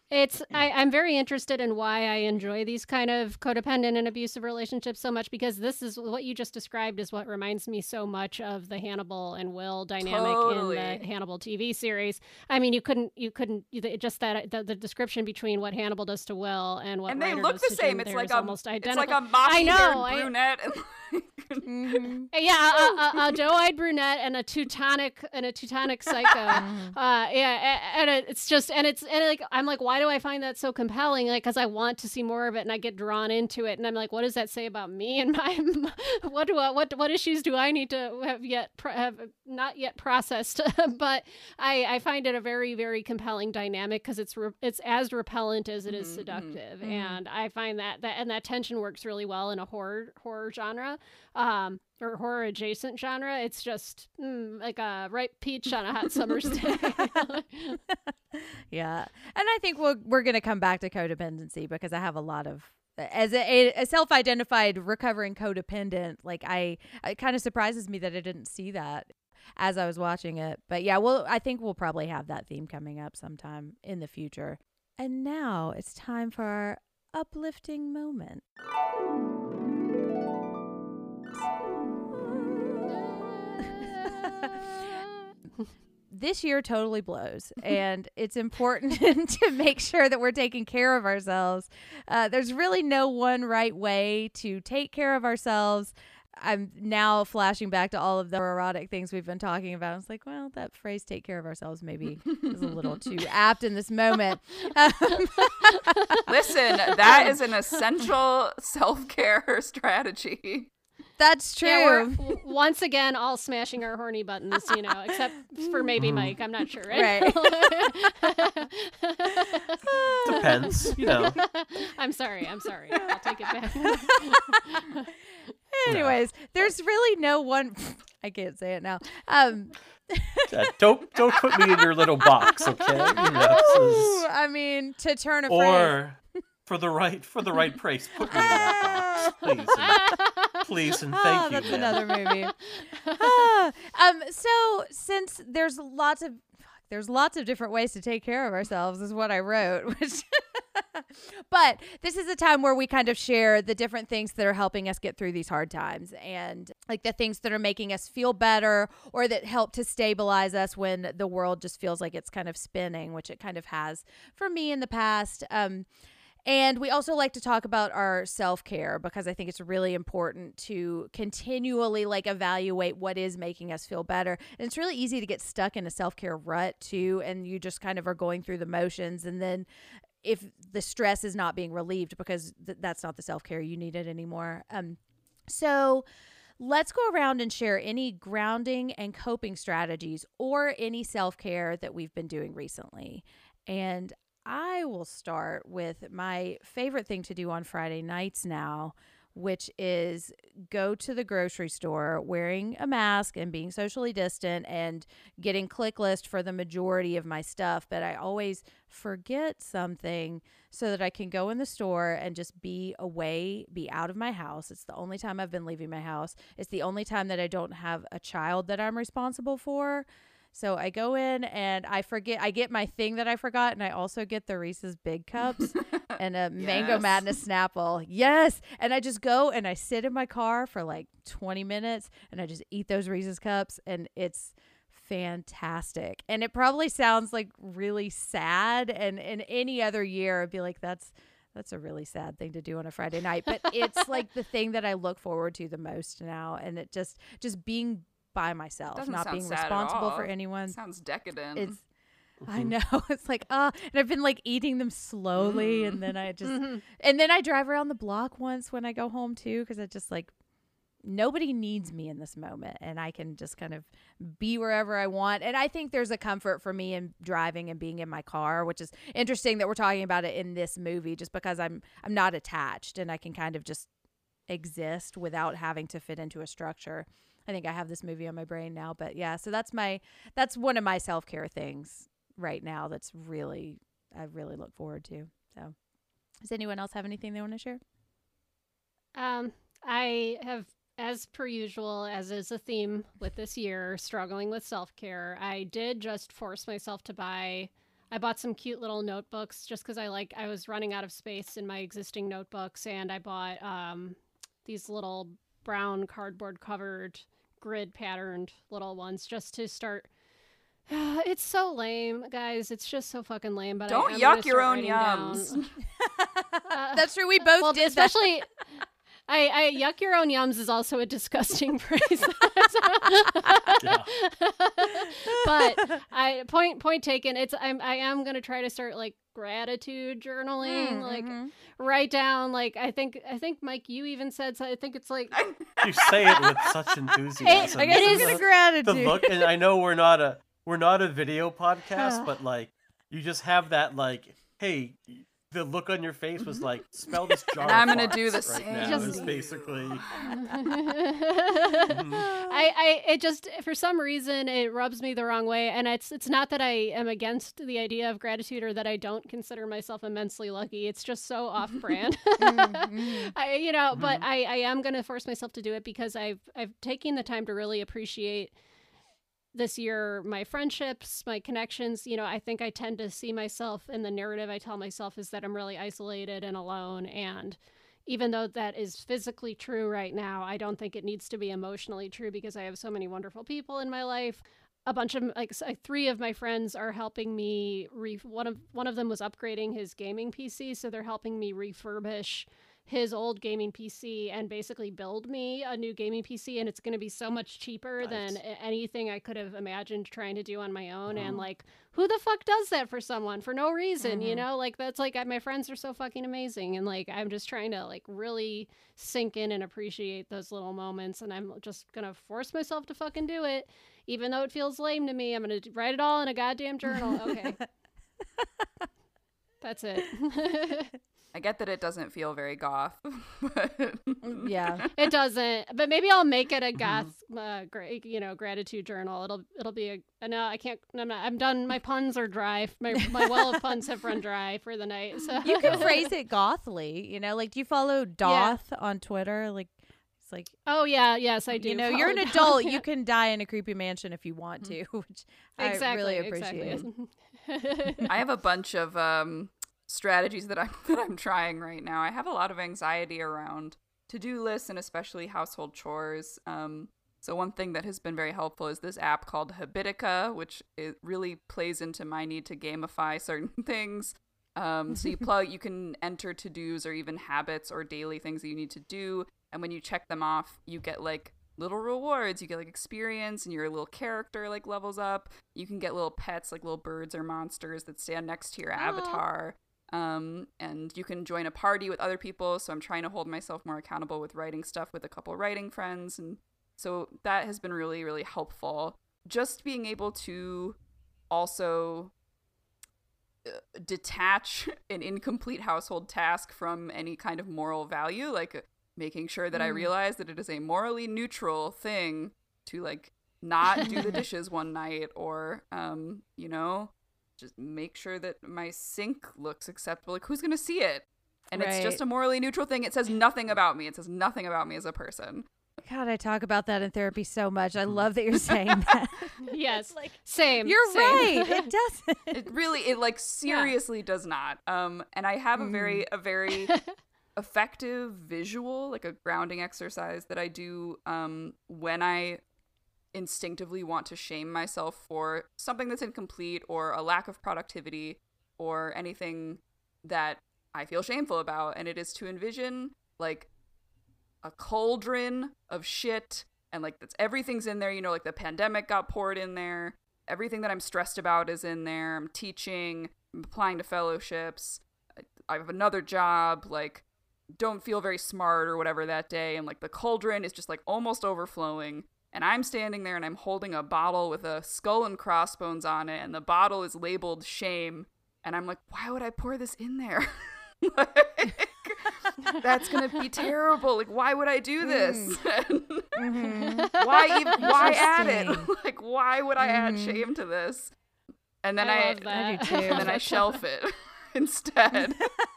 It's I, I'm very interested in why I enjoy these kind of codependent and abusive relationships so much, because this is what you just described is what reminds me so much of the Hannibal and Will dynamic Totally. in the Hannibal T V series. I mean, you couldn't you couldn't you- just that the, the description between what Hannibal does to Will and what And they Ryder look does the to same. Jim It's there like is a almost identical. It's like a I know. mop-eared I- brunette. And like, Mm-hmm. Yeah, a, a, a doe-eyed brunette and a Teutonic and a Teutonic psycho. uh, yeah, a- and it, it's just and it's and like I'm like, why do I find that so compelling? Like, because I want to see more of it, and I get drawn into it, and I'm like, what does that say about me and my what do I, what what issues do I need to have yet pro- have not yet processed? But I I find it a very very compelling dynamic because it's re- it's as repellent as it is Mhm, seductive, mhm. and I find that that and that tension works really well in a horror horror genre. Um, or horror adjacent genre. It's just mm, like a ripe peach on a hot summer's day. Yeah. And I think we'll, we're going to come back to codependency because I have a lot of, as a, a self-identified recovering codependent, like I, it kind of surprises me that I didn't see that as I was watching it. But yeah, well, I think we'll probably have that theme coming up sometime in the future. And now it's time for our uplifting moment. This year totally blows, and it's important to make sure that we're taking care of ourselves. Uh, there's really no one right way to take care of ourselves. I'm now flashing back to all of the erotic things we've been talking about. It's like, well, that phrase "take care of ourselves" maybe is a little too apt in this moment. Um, listen, that is an essential self-care strategy. That's true. Yeah, we're w- once again all smashing our horny buttons, you know, except for maybe Mike. I'm not sure. Right. Depends, you know. I'm sorry. I'm sorry. I'll take it back. Anyways, there's really no one. I can't say it now. Um, Uh, don't don't put me in your little box, okay? You know, this is- I mean, to turn a phrase. or for the right for the right price, put me in that box, please. And, please and thank oh, you. that's ma'am. another movie. Ah, um, so since there's lots of there's lots of different ways to take care of ourselves, is what I wrote. Which, but this is a time where we kind of share the different things that are helping us get through these hard times, and like the things that are making us feel better, or that help to stabilize us when the world just feels like it's kind of spinning, which it kind of has for me in the past. Um, And we also like to talk about our self-care because I think it's really important to continually like evaluate what is making us feel better. And it's really easy to get stuck in a self-care rut too, and you just kind of are going through the motions, and then if the stress is not being relieved because th- that's not the self-care you needed anymore. Um, so let's go around and share any grounding and coping strategies or any self-care that we've been doing recently. And I will start with my favorite thing to do on Friday nights now, which is go to the grocery store wearing a mask and being socially distant and getting click list for the majority of my stuff. But I always forget something so that I can go in the store and just be away, be out of my house. It's the only time I've been leaving my house. It's the only time that I don't have a child that I'm responsible for. So I go in and I forget, I get my thing that I forgot, and I also get the Reese's Big Cups and a Mango Yes. Madness Snapple. Yes. And I just go and I sit in my car for like twenty minutes and I just eat those Reese's Cups, and it's fantastic. And it probably sounds like really sad. And in any other year, I'd be like, that's, that's a really sad thing to do on a Friday night. But it's like the thing that I look forward to the most now. And it just, just being by myself, Doesn't not sound being sad at responsible all. for anyone. Sounds decadent. It's, I know. It's like, ah, uh, and I've been like eating them slowly. Mm. And then I just, Mhm. and then I drive around the block once when I go home too. Cause I just like, nobody needs me in this moment, and I can just kind of be wherever I want. And I think there's a comfort for me in driving and being in my car, which is interesting that we're talking about it in this movie, just because I'm, I'm not attached and I can kind of just exist without having to fit into a structure. I think I have this movie on my brain now, but yeah, so that's my, that's one of my self-care things right now. That's really, I really look forward to. So does anyone else have anything they want to share? Um, I have, as per usual, as is a theme with this year, struggling with self-care. I did just force myself to buy I bought some cute little notebooks just because I like I was running out of space in my existing notebooks, and I bought um, these little brown cardboard covered grid patterned little ones just to start. It's so lame, guys. It's just so fucking lame. But don't I, yuck your own yums. uh, That's true. We both well, did especially. that. I, I yuck your own yums is also a disgusting phrase. Yeah. But I point point taken. It's I'm I am gonna try to start like gratitude journaling, Mm, like mhm. write down like I think I think Mike you even said so. I think it's like You say it with such enthusiasm. I guess It it's is- a the, gratitude. the look, and I know we're not a we're not a video podcast, but like you just have that like, hey, the look on your face was like, smell this jar. And I'm of gonna do farts the right same. now. Just- Is basically. I, I it just for some reason it rubs me the wrong way, and it's it's not that I am against the idea of gratitude or that I don't consider myself immensely lucky. It's just so off brand. I you know, but I, I am gonna force myself to do it because I've I've taken the time to really appreciate this year my friendships, my connections. You know, I think I tend to see myself in the narrative I tell myself is that I'm really isolated and alone, and even though that is physically true right now, I don't think it needs to be emotionally true because I have so many wonderful people in my life. A bunch of like s- like, three of my friends are helping me. Re- one of one of them was upgrading his gaming P C, so they're helping me refurbish his old gaming P C and basically build me a new gaming P C, and it's going to be so much cheaper Nice. than a- anything I could have imagined trying to do on my own. And like, who the fuck does that for someone for no reason? You know, like that's like I, my friends are so fucking amazing, and like I'm just trying to like really sink in and appreciate those little moments, and I'm just gonna force myself to fucking do it, even though it feels lame to me. I'm gonna write it all in a goddamn journal. Okay, that's it. I get that it doesn't feel very goth, but Yeah. It doesn't, but maybe I'll make it a goth, uh, gra- you know, gratitude journal. It'll, it'll be a. uh, No, I can't. I'm not. I'm done. My puns are dry. My my well of puns have run dry for the night. So You can phrase it gothly, you know, like do you follow Doth on Twitter? Like it's like Oh yeah, yes, I do. you know, you're an follow adult, Doth. you can die in a creepy mansion if you want to, which exactly, I really appreciate. Exactly. I have a bunch of um, strategies that I'm that I'm trying right now. I have a lot of anxiety around to-do lists and especially household chores. Um, so one thing that has been very helpful is this app called Habitica, which it really plays into my need to gamify certain things. Um, so you plug, you can enter to-dos or even habits or daily things that you need to do, and when you check them off, you get like little rewards. You get like experience, and your little character like levels up. You can get little pets like little birds or monsters that stand next to your avatar. Um, and you can join a party with other people. So I'm trying to hold myself more accountable with writing stuff with a couple writing friends, and so that has been really, really helpful. Just being able to also uh, detach an incomplete household task from any kind of moral value, like making sure that I realize that it is a morally neutral thing to like not do the dishes one night, or um, you know, just make sure that my sink looks acceptable. Like, who's gonna see it? And it's just Right. a morally neutral thing. It says nothing about me. It says nothing about me as a person. God, I talk about that in therapy so much. I love that you're saying that. Yes, Like, same. You're same. right. It doesn't. It really, it like seriously does not. Um, and I have a very, a very effective visual, like a grounding exercise that I do um, when I instinctively want to shame myself for something that's incomplete or a lack of productivity or anything that I feel shameful about. And it is to envision like a cauldron of shit, and like that's everything's in there, you know, like the pandemic got poured in there. Everything that I'm stressed about is in there. I'm teaching, I'm applying to fellowships. I, I have another job, like don't feel very smart or whatever that day. And like the cauldron is just like almost overflowing. And I'm standing there and I'm holding a bottle with a skull and crossbones on it. And the bottle is labeled shame. And I'm like, why would I pour this in there? Like, that's gonna be terrible. Like, why would I do this? Mm-hmm. Why even, why add it? Interesting. Like, why would I add shame to this? And then I I, love that. I do too. and then I shelf it instead,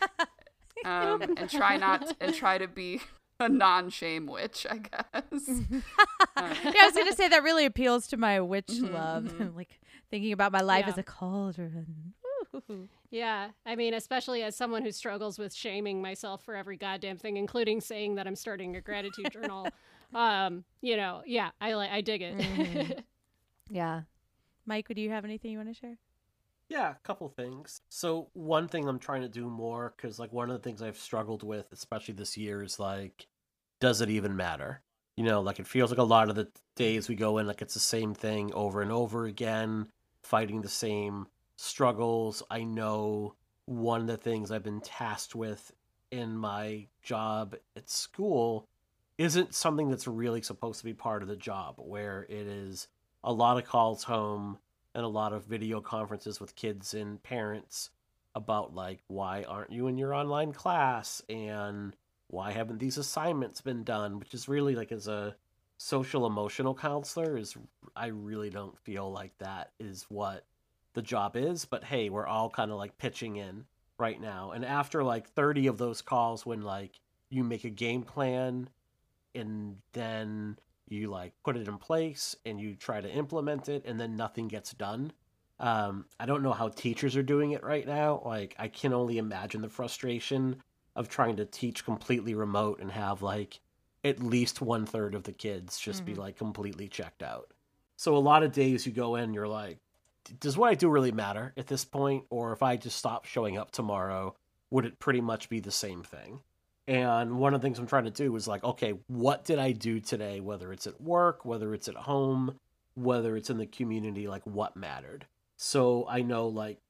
um, and try not and try to be a non-shame witch, I guess. Uh, Yeah, I was gonna say that really appeals to my witch Mhm, love. mhm. Like thinking about my life Yeah. as a cauldron. Woo. Yeah, I mean, especially as someone who struggles with shaming myself for every goddamn thing, including saying that I'm starting a gratitude journal. Um, you know, yeah, I like, I dig it. Mm-hmm. Yeah. Mike, do you have anything you want to share? Yeah, a couple things. So one thing I'm trying to do more, because like one of the things I've struggled with, especially this year, is like, does it even matter? You know, like it feels like a lot of the days we go in, like it's the same thing over and over again, fighting the same struggles. I know one of the things I've been tasked with in my job at school isn't something that's really supposed to be part of the job, where it is a lot of calls home and a lot of video conferences with kids and parents about like, why aren't you in your online class and why haven't these assignments been done, which is really like, as a social emotional counselor, is I really don't feel like that is what the job is. But hey, we're all kind of like pitching in right now, and after like thirty of those calls, when like you make a game plan and then you like put it in place and you try to implement it and then nothing gets done. Um, I don't know how teachers are doing it right now. Like, I can only imagine the frustration of trying to teach completely remote and have like at least one third of the kids just mm-hmm. be like completely checked out. So a lot of days you go in and you're like, does what I do really matter at this point? Or if I just stop showing up tomorrow, would it pretty much be the same thing? And one of the things I'm trying to do is like, okay, what did I do today? Whether it's at work, whether it's at home, whether it's in the community, like what mattered? So I know like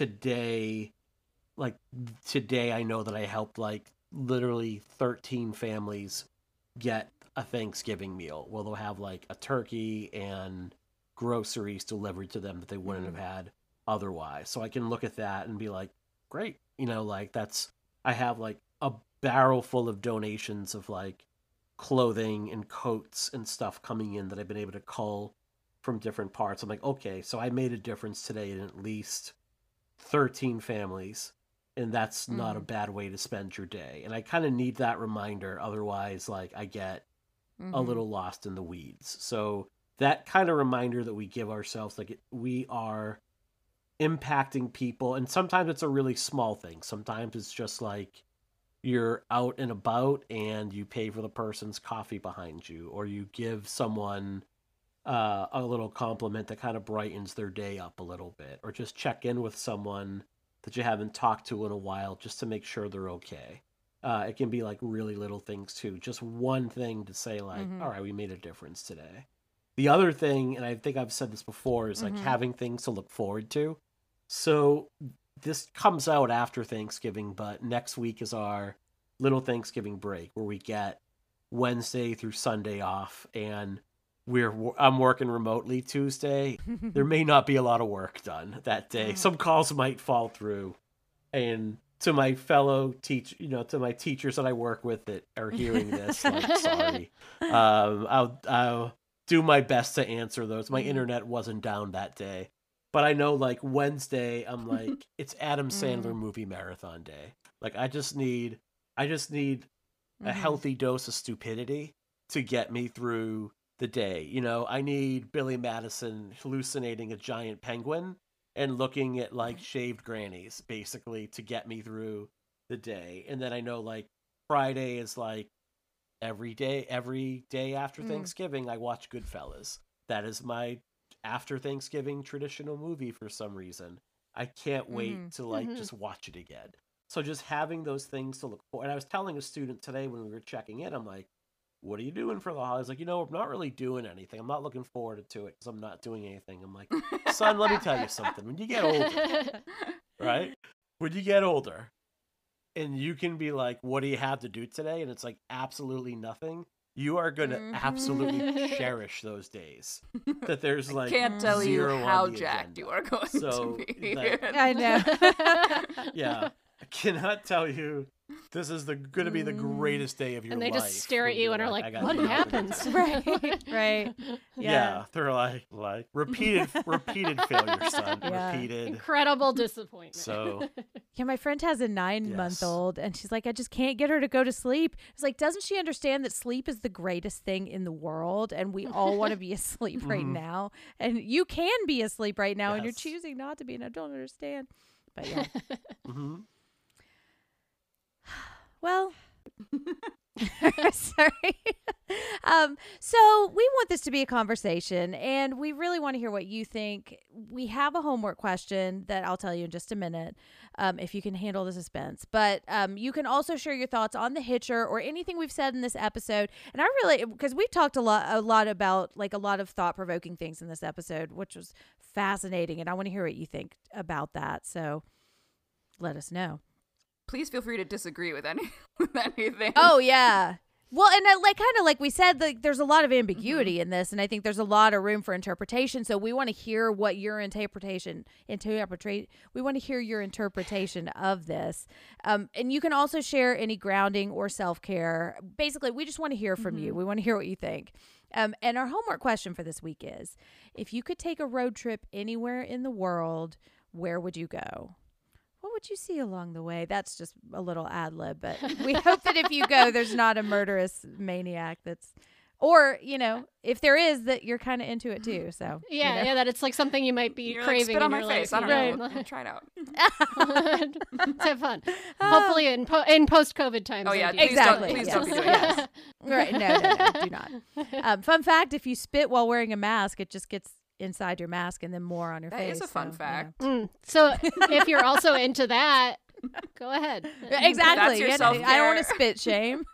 today, like today I know that I helped like literally thirteen families get a Thanksgiving meal. Well, they'll have like a turkey and groceries delivered to them that they wouldn't mm-hmm. have had otherwise. So I can look at that and be like, great. You know, like that's, I have like a barrel full of donations of like clothing and coats and stuff coming in that I've been able to cull from different parts. I'm like, okay, so I made a difference today in at least thirteen families, and that's mm. not a bad way to spend your day. And I kind of need that reminder. Otherwise, like I get mm-hmm. a little lost in the weeds. So that kind of reminder that we give ourselves, like we are impacting people. And sometimes it's a really small thing. Sometimes it's just like, you're out and about and you pay for the person's coffee behind you, or you give someone uh, a little compliment that kind of brightens their day up a little bit, or just check in with someone that you haven't talked to in a while just to make sure they're okay. Uh, it can be like really little things too. Just one thing to say like, mm-hmm. all right, we made a difference today. The other thing, and I think I've said this before, is like mm-hmm. having things to look forward to. So this comes out after Thanksgiving, but next week is our little Thanksgiving break where we get Wednesday through Sunday off, and we're I'm working remotely Tuesday. There may not be a lot of work done that day. Some calls might fall through, and to my fellow teach, you know, to my teachers that I work with that are hearing this, like, sorry. Um, I'll I'll do my best to answer those. My internet wasn't down that day. But I know, like, Wednesday, I'm like, it's Adam Sandler movie marathon day. Like, I just need, I just need a mm-hmm. healthy dose of stupidity to get me through the day. You know, I need Billy Madison hallucinating a giant penguin and looking at, like, shaved grannies, basically, to get me through the day. And then I know, like, Friday is, like, every day, every day after mm. Thanksgiving, I watch Goodfellas. That is my after Thanksgiving traditional movie for some reason. I can't wait mm-hmm. to like mm-hmm. just watch it again. So just having those things to look for. And I was telling a student today when we were checking in, I'm like, what are you doing for the holidays? Like, you know, I'm not really doing anything. I'm not looking forward to it because I'm not doing anything. I'm like, son, let me tell you something. When you get older, right? When you get older and you can be like, what do you have to do today? And it's like, absolutely nothing. You are going to mm-hmm. absolutely cherish those days. That there's like I can't tell you how jacked agenda. You are going so to be. That, I know. Yeah. I cannot tell you this is the going to be the greatest day of your life. And they life just stare at you and are like, what happens? Right. Right. Yeah. yeah. They're like, like repeated, repeated failure, son. Yeah. Repeated. Incredible disappointment. So. Yeah, my friend has a nine yes. month old and she's like, I just can't get her to go to sleep. It's like, doesn't she understand that sleep is the greatest thing in the world and we all want to be asleep right mm-hmm. now? And you can be asleep right now yes. and you're choosing not to be, and I don't understand. But yeah. Mm-hmm. Well, sorry. um, so we want this to be a conversation, and we really want to hear what you think. We have a homework question that I'll tell you in just a minute, um, if you can handle the suspense. But um, you can also share your thoughts on The Hitcher or anything we've said in this episode. And I really, because we've talked a lot, a lot about like a lot of thought-provoking things in this episode, which was fascinating, and I want to hear what you think about that. So let us know. Please feel free to disagree with any with anything. Oh yeah. Well, and uh, like kind of like we said, like there's a lot of ambiguity mm-hmm. in this, and I think there's a lot of room for interpretation. So we want to hear what your interpretation interpret. We want to hear your interpretation of this, um, and you can also share any grounding or self care. Basically, we just want to hear from mm-hmm. you. We want to hear what you think. Um, and our homework question for this week is: if you could take a road trip anywhere in the world, where would you go? What would you see along the way? That's just a little ad lib, but we hope that if you go, there's not a murderous maniac that's, or, you know, if there is, that you're kind of into it too. So, yeah, you know? yeah, that it's like something you might be you're craving. Like, spit on in my your face. life. I don't right. know. Try it out. Let's have fun. Hopefully in po- in post-COVID times. Oh, yeah. Please exactly. Don't, please yes. don't be doing yes. that. Right. No, no, no. Do not. Um, fun fact, if you spit while wearing a mask, it just gets inside your mask and then more on your that face. That is a fun so, fact. You know. Mm. So if you're also into that, go ahead. Exactly. That's your yeah, self-care. I don't want to spit shame.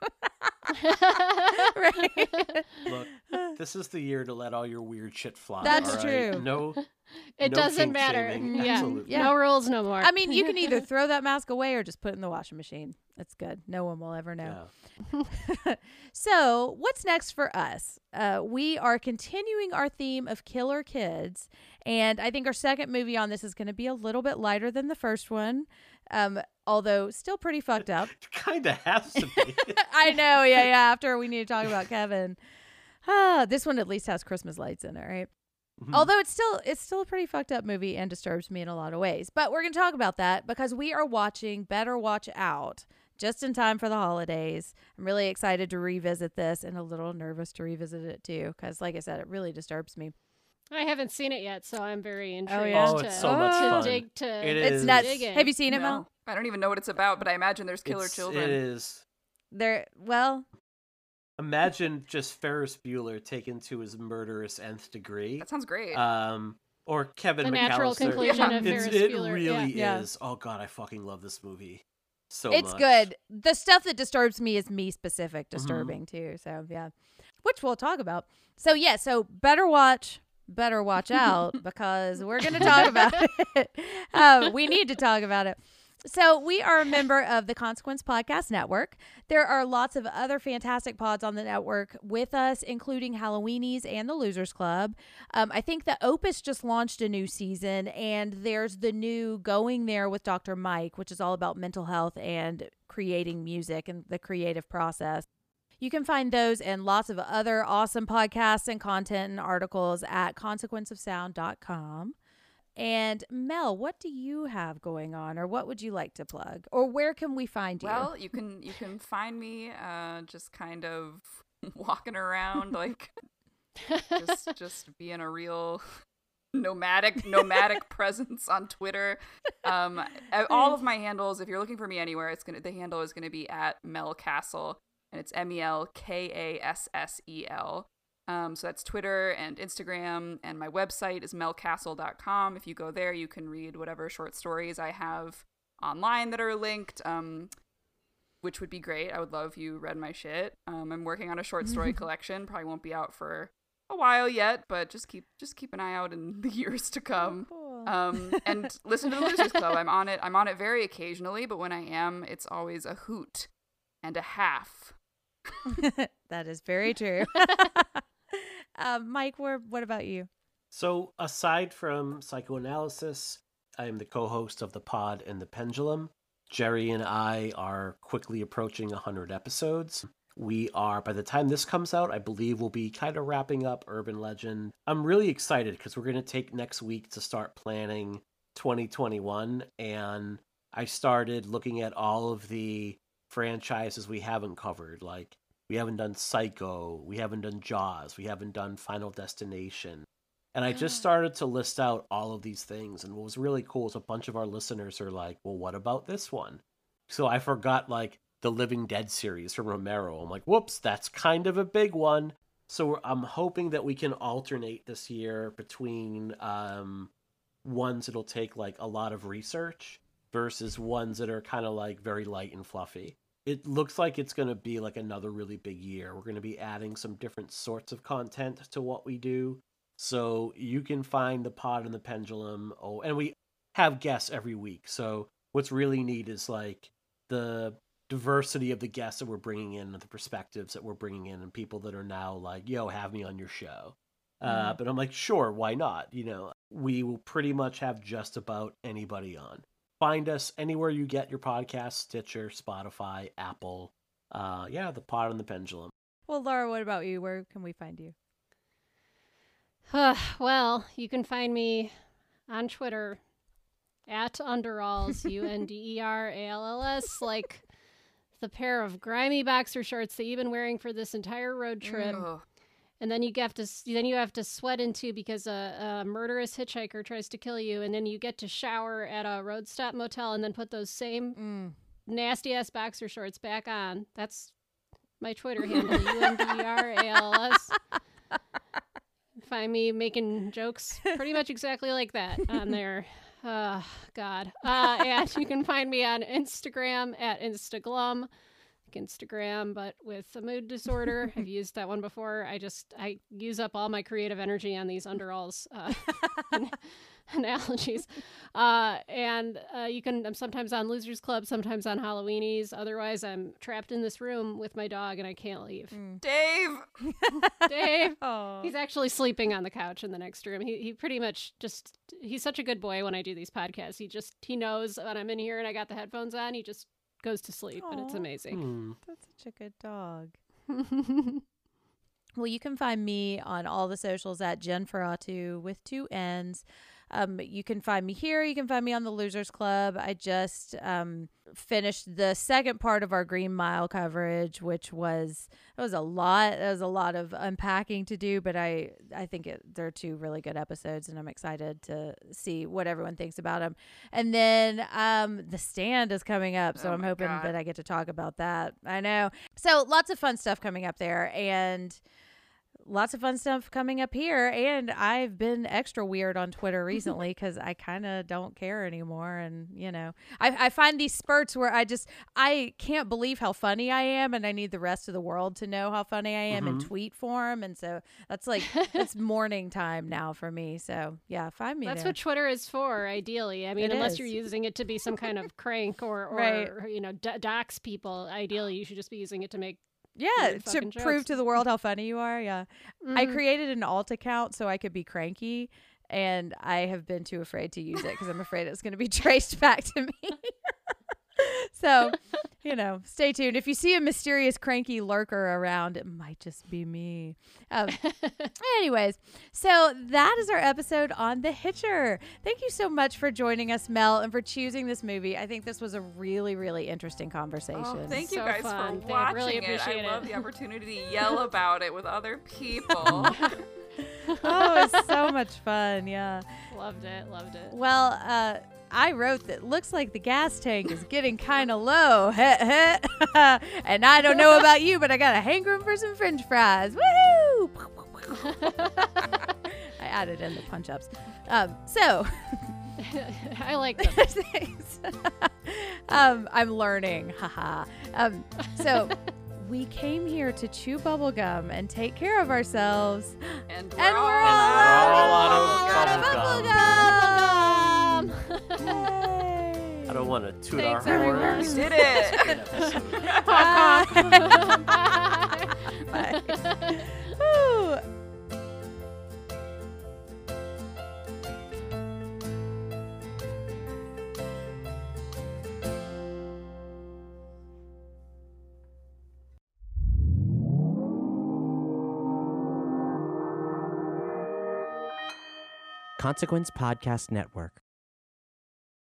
Right. Look, this is the year to let all your weird shit fly. That's all right? true. No, it no doesn't kink matter. shaming. Yeah. Absolutely. Yeah. No rules, no more. I mean, you can either throw that mask away or just put it in the washing machine. That's good. No one will ever know. Yeah. So, what's next for us? Uh, we are continuing our theme of killer kids, and I think our second movie on this is going to be a little bit lighter than the first one, um, although still pretty fucked up. Kind of has to be. I know, yeah, yeah. After we need to talk about Kevin. Ah, this one at least has Christmas lights in it, right? Mm-hmm. Although it's still it's still a pretty fucked up movie and disturbs me in a lot of ways. But we're going to talk about that because we are watching Better Watch Out just in time for the holidays. I'm really excited to revisit this and a little nervous to revisit it too because, like I said, it really disturbs me. I haven't seen it yet, so I'm very intrigued. Oh, yeah. Oh, to, it's so much to fun. dig to It It's is. nuts. dig in. Have you seen it, No. Mel? I don't even know what it's about, but I imagine there's killer It's- children. It is. There, well, Imagine just Ferris Bueller taken to his murderous nth degree. That sounds great. Um, or Kevin The natural McAllister. conclusion Yeah. of It's, Ferris it Bueller. really Yeah. is. Oh god, I fucking love this movie so it's much. good. The stuff that disturbs me is me specific Mm-hmm. disturbing too. So yeah, which we'll talk about. So yeah, so better watch, better watch out because we're going to talk about it. Uh, we need to talk about it. So we are a member of the Consequence Podcast Network. There are lots of other fantastic pods on the network with us, including Halloweenies and the Losers Club. Um, I think that Opus just launched a new season, and there's the new Going There with Doctor Mike, which is all about mental health and creating music and the creative process. You can find those and lots of other awesome podcasts and content and articles at consequence of sound dot com. And Mel, what do you have going on, or what would you like to plug, or where can we find you? Well, you can you can find me uh, just kind of walking around, like just just being a real nomadic nomadic presence on Twitter. Um, all of my handles, if you're looking for me anywhere, it's gonna the handle is gonna be at Mel Kassel, and it's M E L K A S S E L. Um, so that's Twitter and Instagram, and my website is mel kassel dot com. If you go there, you can read whatever short stories I have online that are linked, um, which would be great. I would love if you read my shit. Um, I'm working on a short story collection. Probably won't be out for a while yet, but just keep just keep an eye out in the years to come. Cool. Um, and listen to the Losers Club. I'm on it. I'm on it very occasionally, but when I am, it's always a hoot and a half. That is very true. um, Mike, where, what about you? So, aside from psychoanalysis, I am the co-host of the pod and the Pendulum. Jerry and I are quickly approaching one hundred episodes. We are, by the time this comes out, I believe we'll be kind of wrapping up Urban Legend. I'm really excited because we're going to take next week to start planning twenty twenty-one. And I started looking at all of the franchises we haven't covered. Like, we haven't done Psycho, we haven't done Jaws, we haven't done Final Destination. And I just started to list out all of these things. And what was really cool is a bunch of our listeners are like, well, what about this one? So I forgot like the Living Dead series from Romero. I'm like, whoops, that's kind of a big one. So I'm hoping that we can alternate this year between um, ones that'll take like a lot of research versus ones that are kind of like very light and fluffy. It looks like it's going to be like another really big year. We're going to be adding some different sorts of content to what we do. So you can find the Pod and the Pendulum. Oh, and we have guests every week. So what's really neat is like the diversity of the guests that we're bringing in and the perspectives that we're bringing in and people that are now like, yo, have me on your show. Mm. Uh, but I'm like, sure, why not? You know, we will pretty much have just about anybody on. Find us anywhere you get your podcast, Stitcher, Spotify, Apple. Uh, yeah, the Pod and the Pendulum. Well, Laura, what about you? Where can we find you? Well, you can find me on Twitter at Underalls, U N D E R A L L S, like the pair of grimy boxer shorts that you've been wearing for this entire road trip. Mm. And then you have to then you have to sweat into because a, a murderous hitchhiker tries to kill you, and then you get to shower at a road stop motel and then put those same mm. nasty ass boxer shorts back on. That's my Twitter handle, U N D E R A L L S. Find me making jokes pretty much exactly like that on there. Oh, God. Uh, and you can find me on Instagram at Instaglum. Like Instagram, but with a mood disorder. I've used that one before. I just, I use up all my creative energy on these underalls uh, analogies. Uh, and uh, you can, I'm sometimes on Losers Club, sometimes on Halloweenies. Otherwise, I'm trapped in this room with my dog and I can't leave. Mm. Dave! Dave! Oh. He's actually sleeping on the couch in the next room. He he pretty much just, he's such a good boy when I do these podcasts. He just, he knows when I'm in here and I got the headphones on, he just goes to sleep. Aww. And it's amazing. Hmm. That's such a good dog. Well, you can find me on all the socials at Jen Ferratu with two N's. Um, you can find me here. You can find me on the Losers Club. I just um, finished the second part of our Green Mile coverage, which was it was a lot. It was a lot of unpacking to do, but I I think it, they're two really good episodes, and I'm excited to see what everyone thinks about them. And then um, The Stand is coming up, so oh I'm hoping God. that I get to talk about that. I know. So lots of fun stuff coming up there, and lots of fun stuff coming up here. And I've been extra weird on Twitter recently because I kind of don't care anymore. And, you know, I, I find these spurts where I just, I can't believe how funny I am. And I need the rest of the world to know how funny I am Mm-hmm. in tweet form. And so that's like, it's morning time now for me. So yeah, find me That's there. what Twitter is for, ideally. I mean, It unless is. you're using it to be some kind of crank or, or, Right. or you know, do- dox people. Ideally, you should just be using it to make Yeah, weird to fucking prove jokes. to the world how funny you are. Yeah. I Mhm. created an alt account so I could be cranky, and I have been too afraid to use it because I'm afraid it's going to be traced back to me. So, you know, stay tuned. If you see a mysterious cranky lurker around, it might just be me. Um, anyways, so that is our episode on The Hitcher. Thank you so much for joining us, Mel, and for choosing this movie. I think this was a really, really interesting conversation. Oh, thank you So guys fun. for They watching really it. appreciate I love it. the opportunity to yell about it with other people. Oh, it's so much fun. Yeah. Loved it, loved it. Well, uh, I wrote that looks like the gas tank is getting kind of low. And I don't know about you, but I got a hankering for some french fries. Woohoo! I added in the punch-ups. Um, so, I like them. thanks. um, I'm learning. Haha. um, so, we came here to chew bubblegum and take care of ourselves. And we're And all, we're all out out of of bubblegum. bubblegum. Yay. I don't want to toot Thanks, our everyone. horns. We did it. Good episode. Bye. Bye. Woo. Consequence Podcast Network.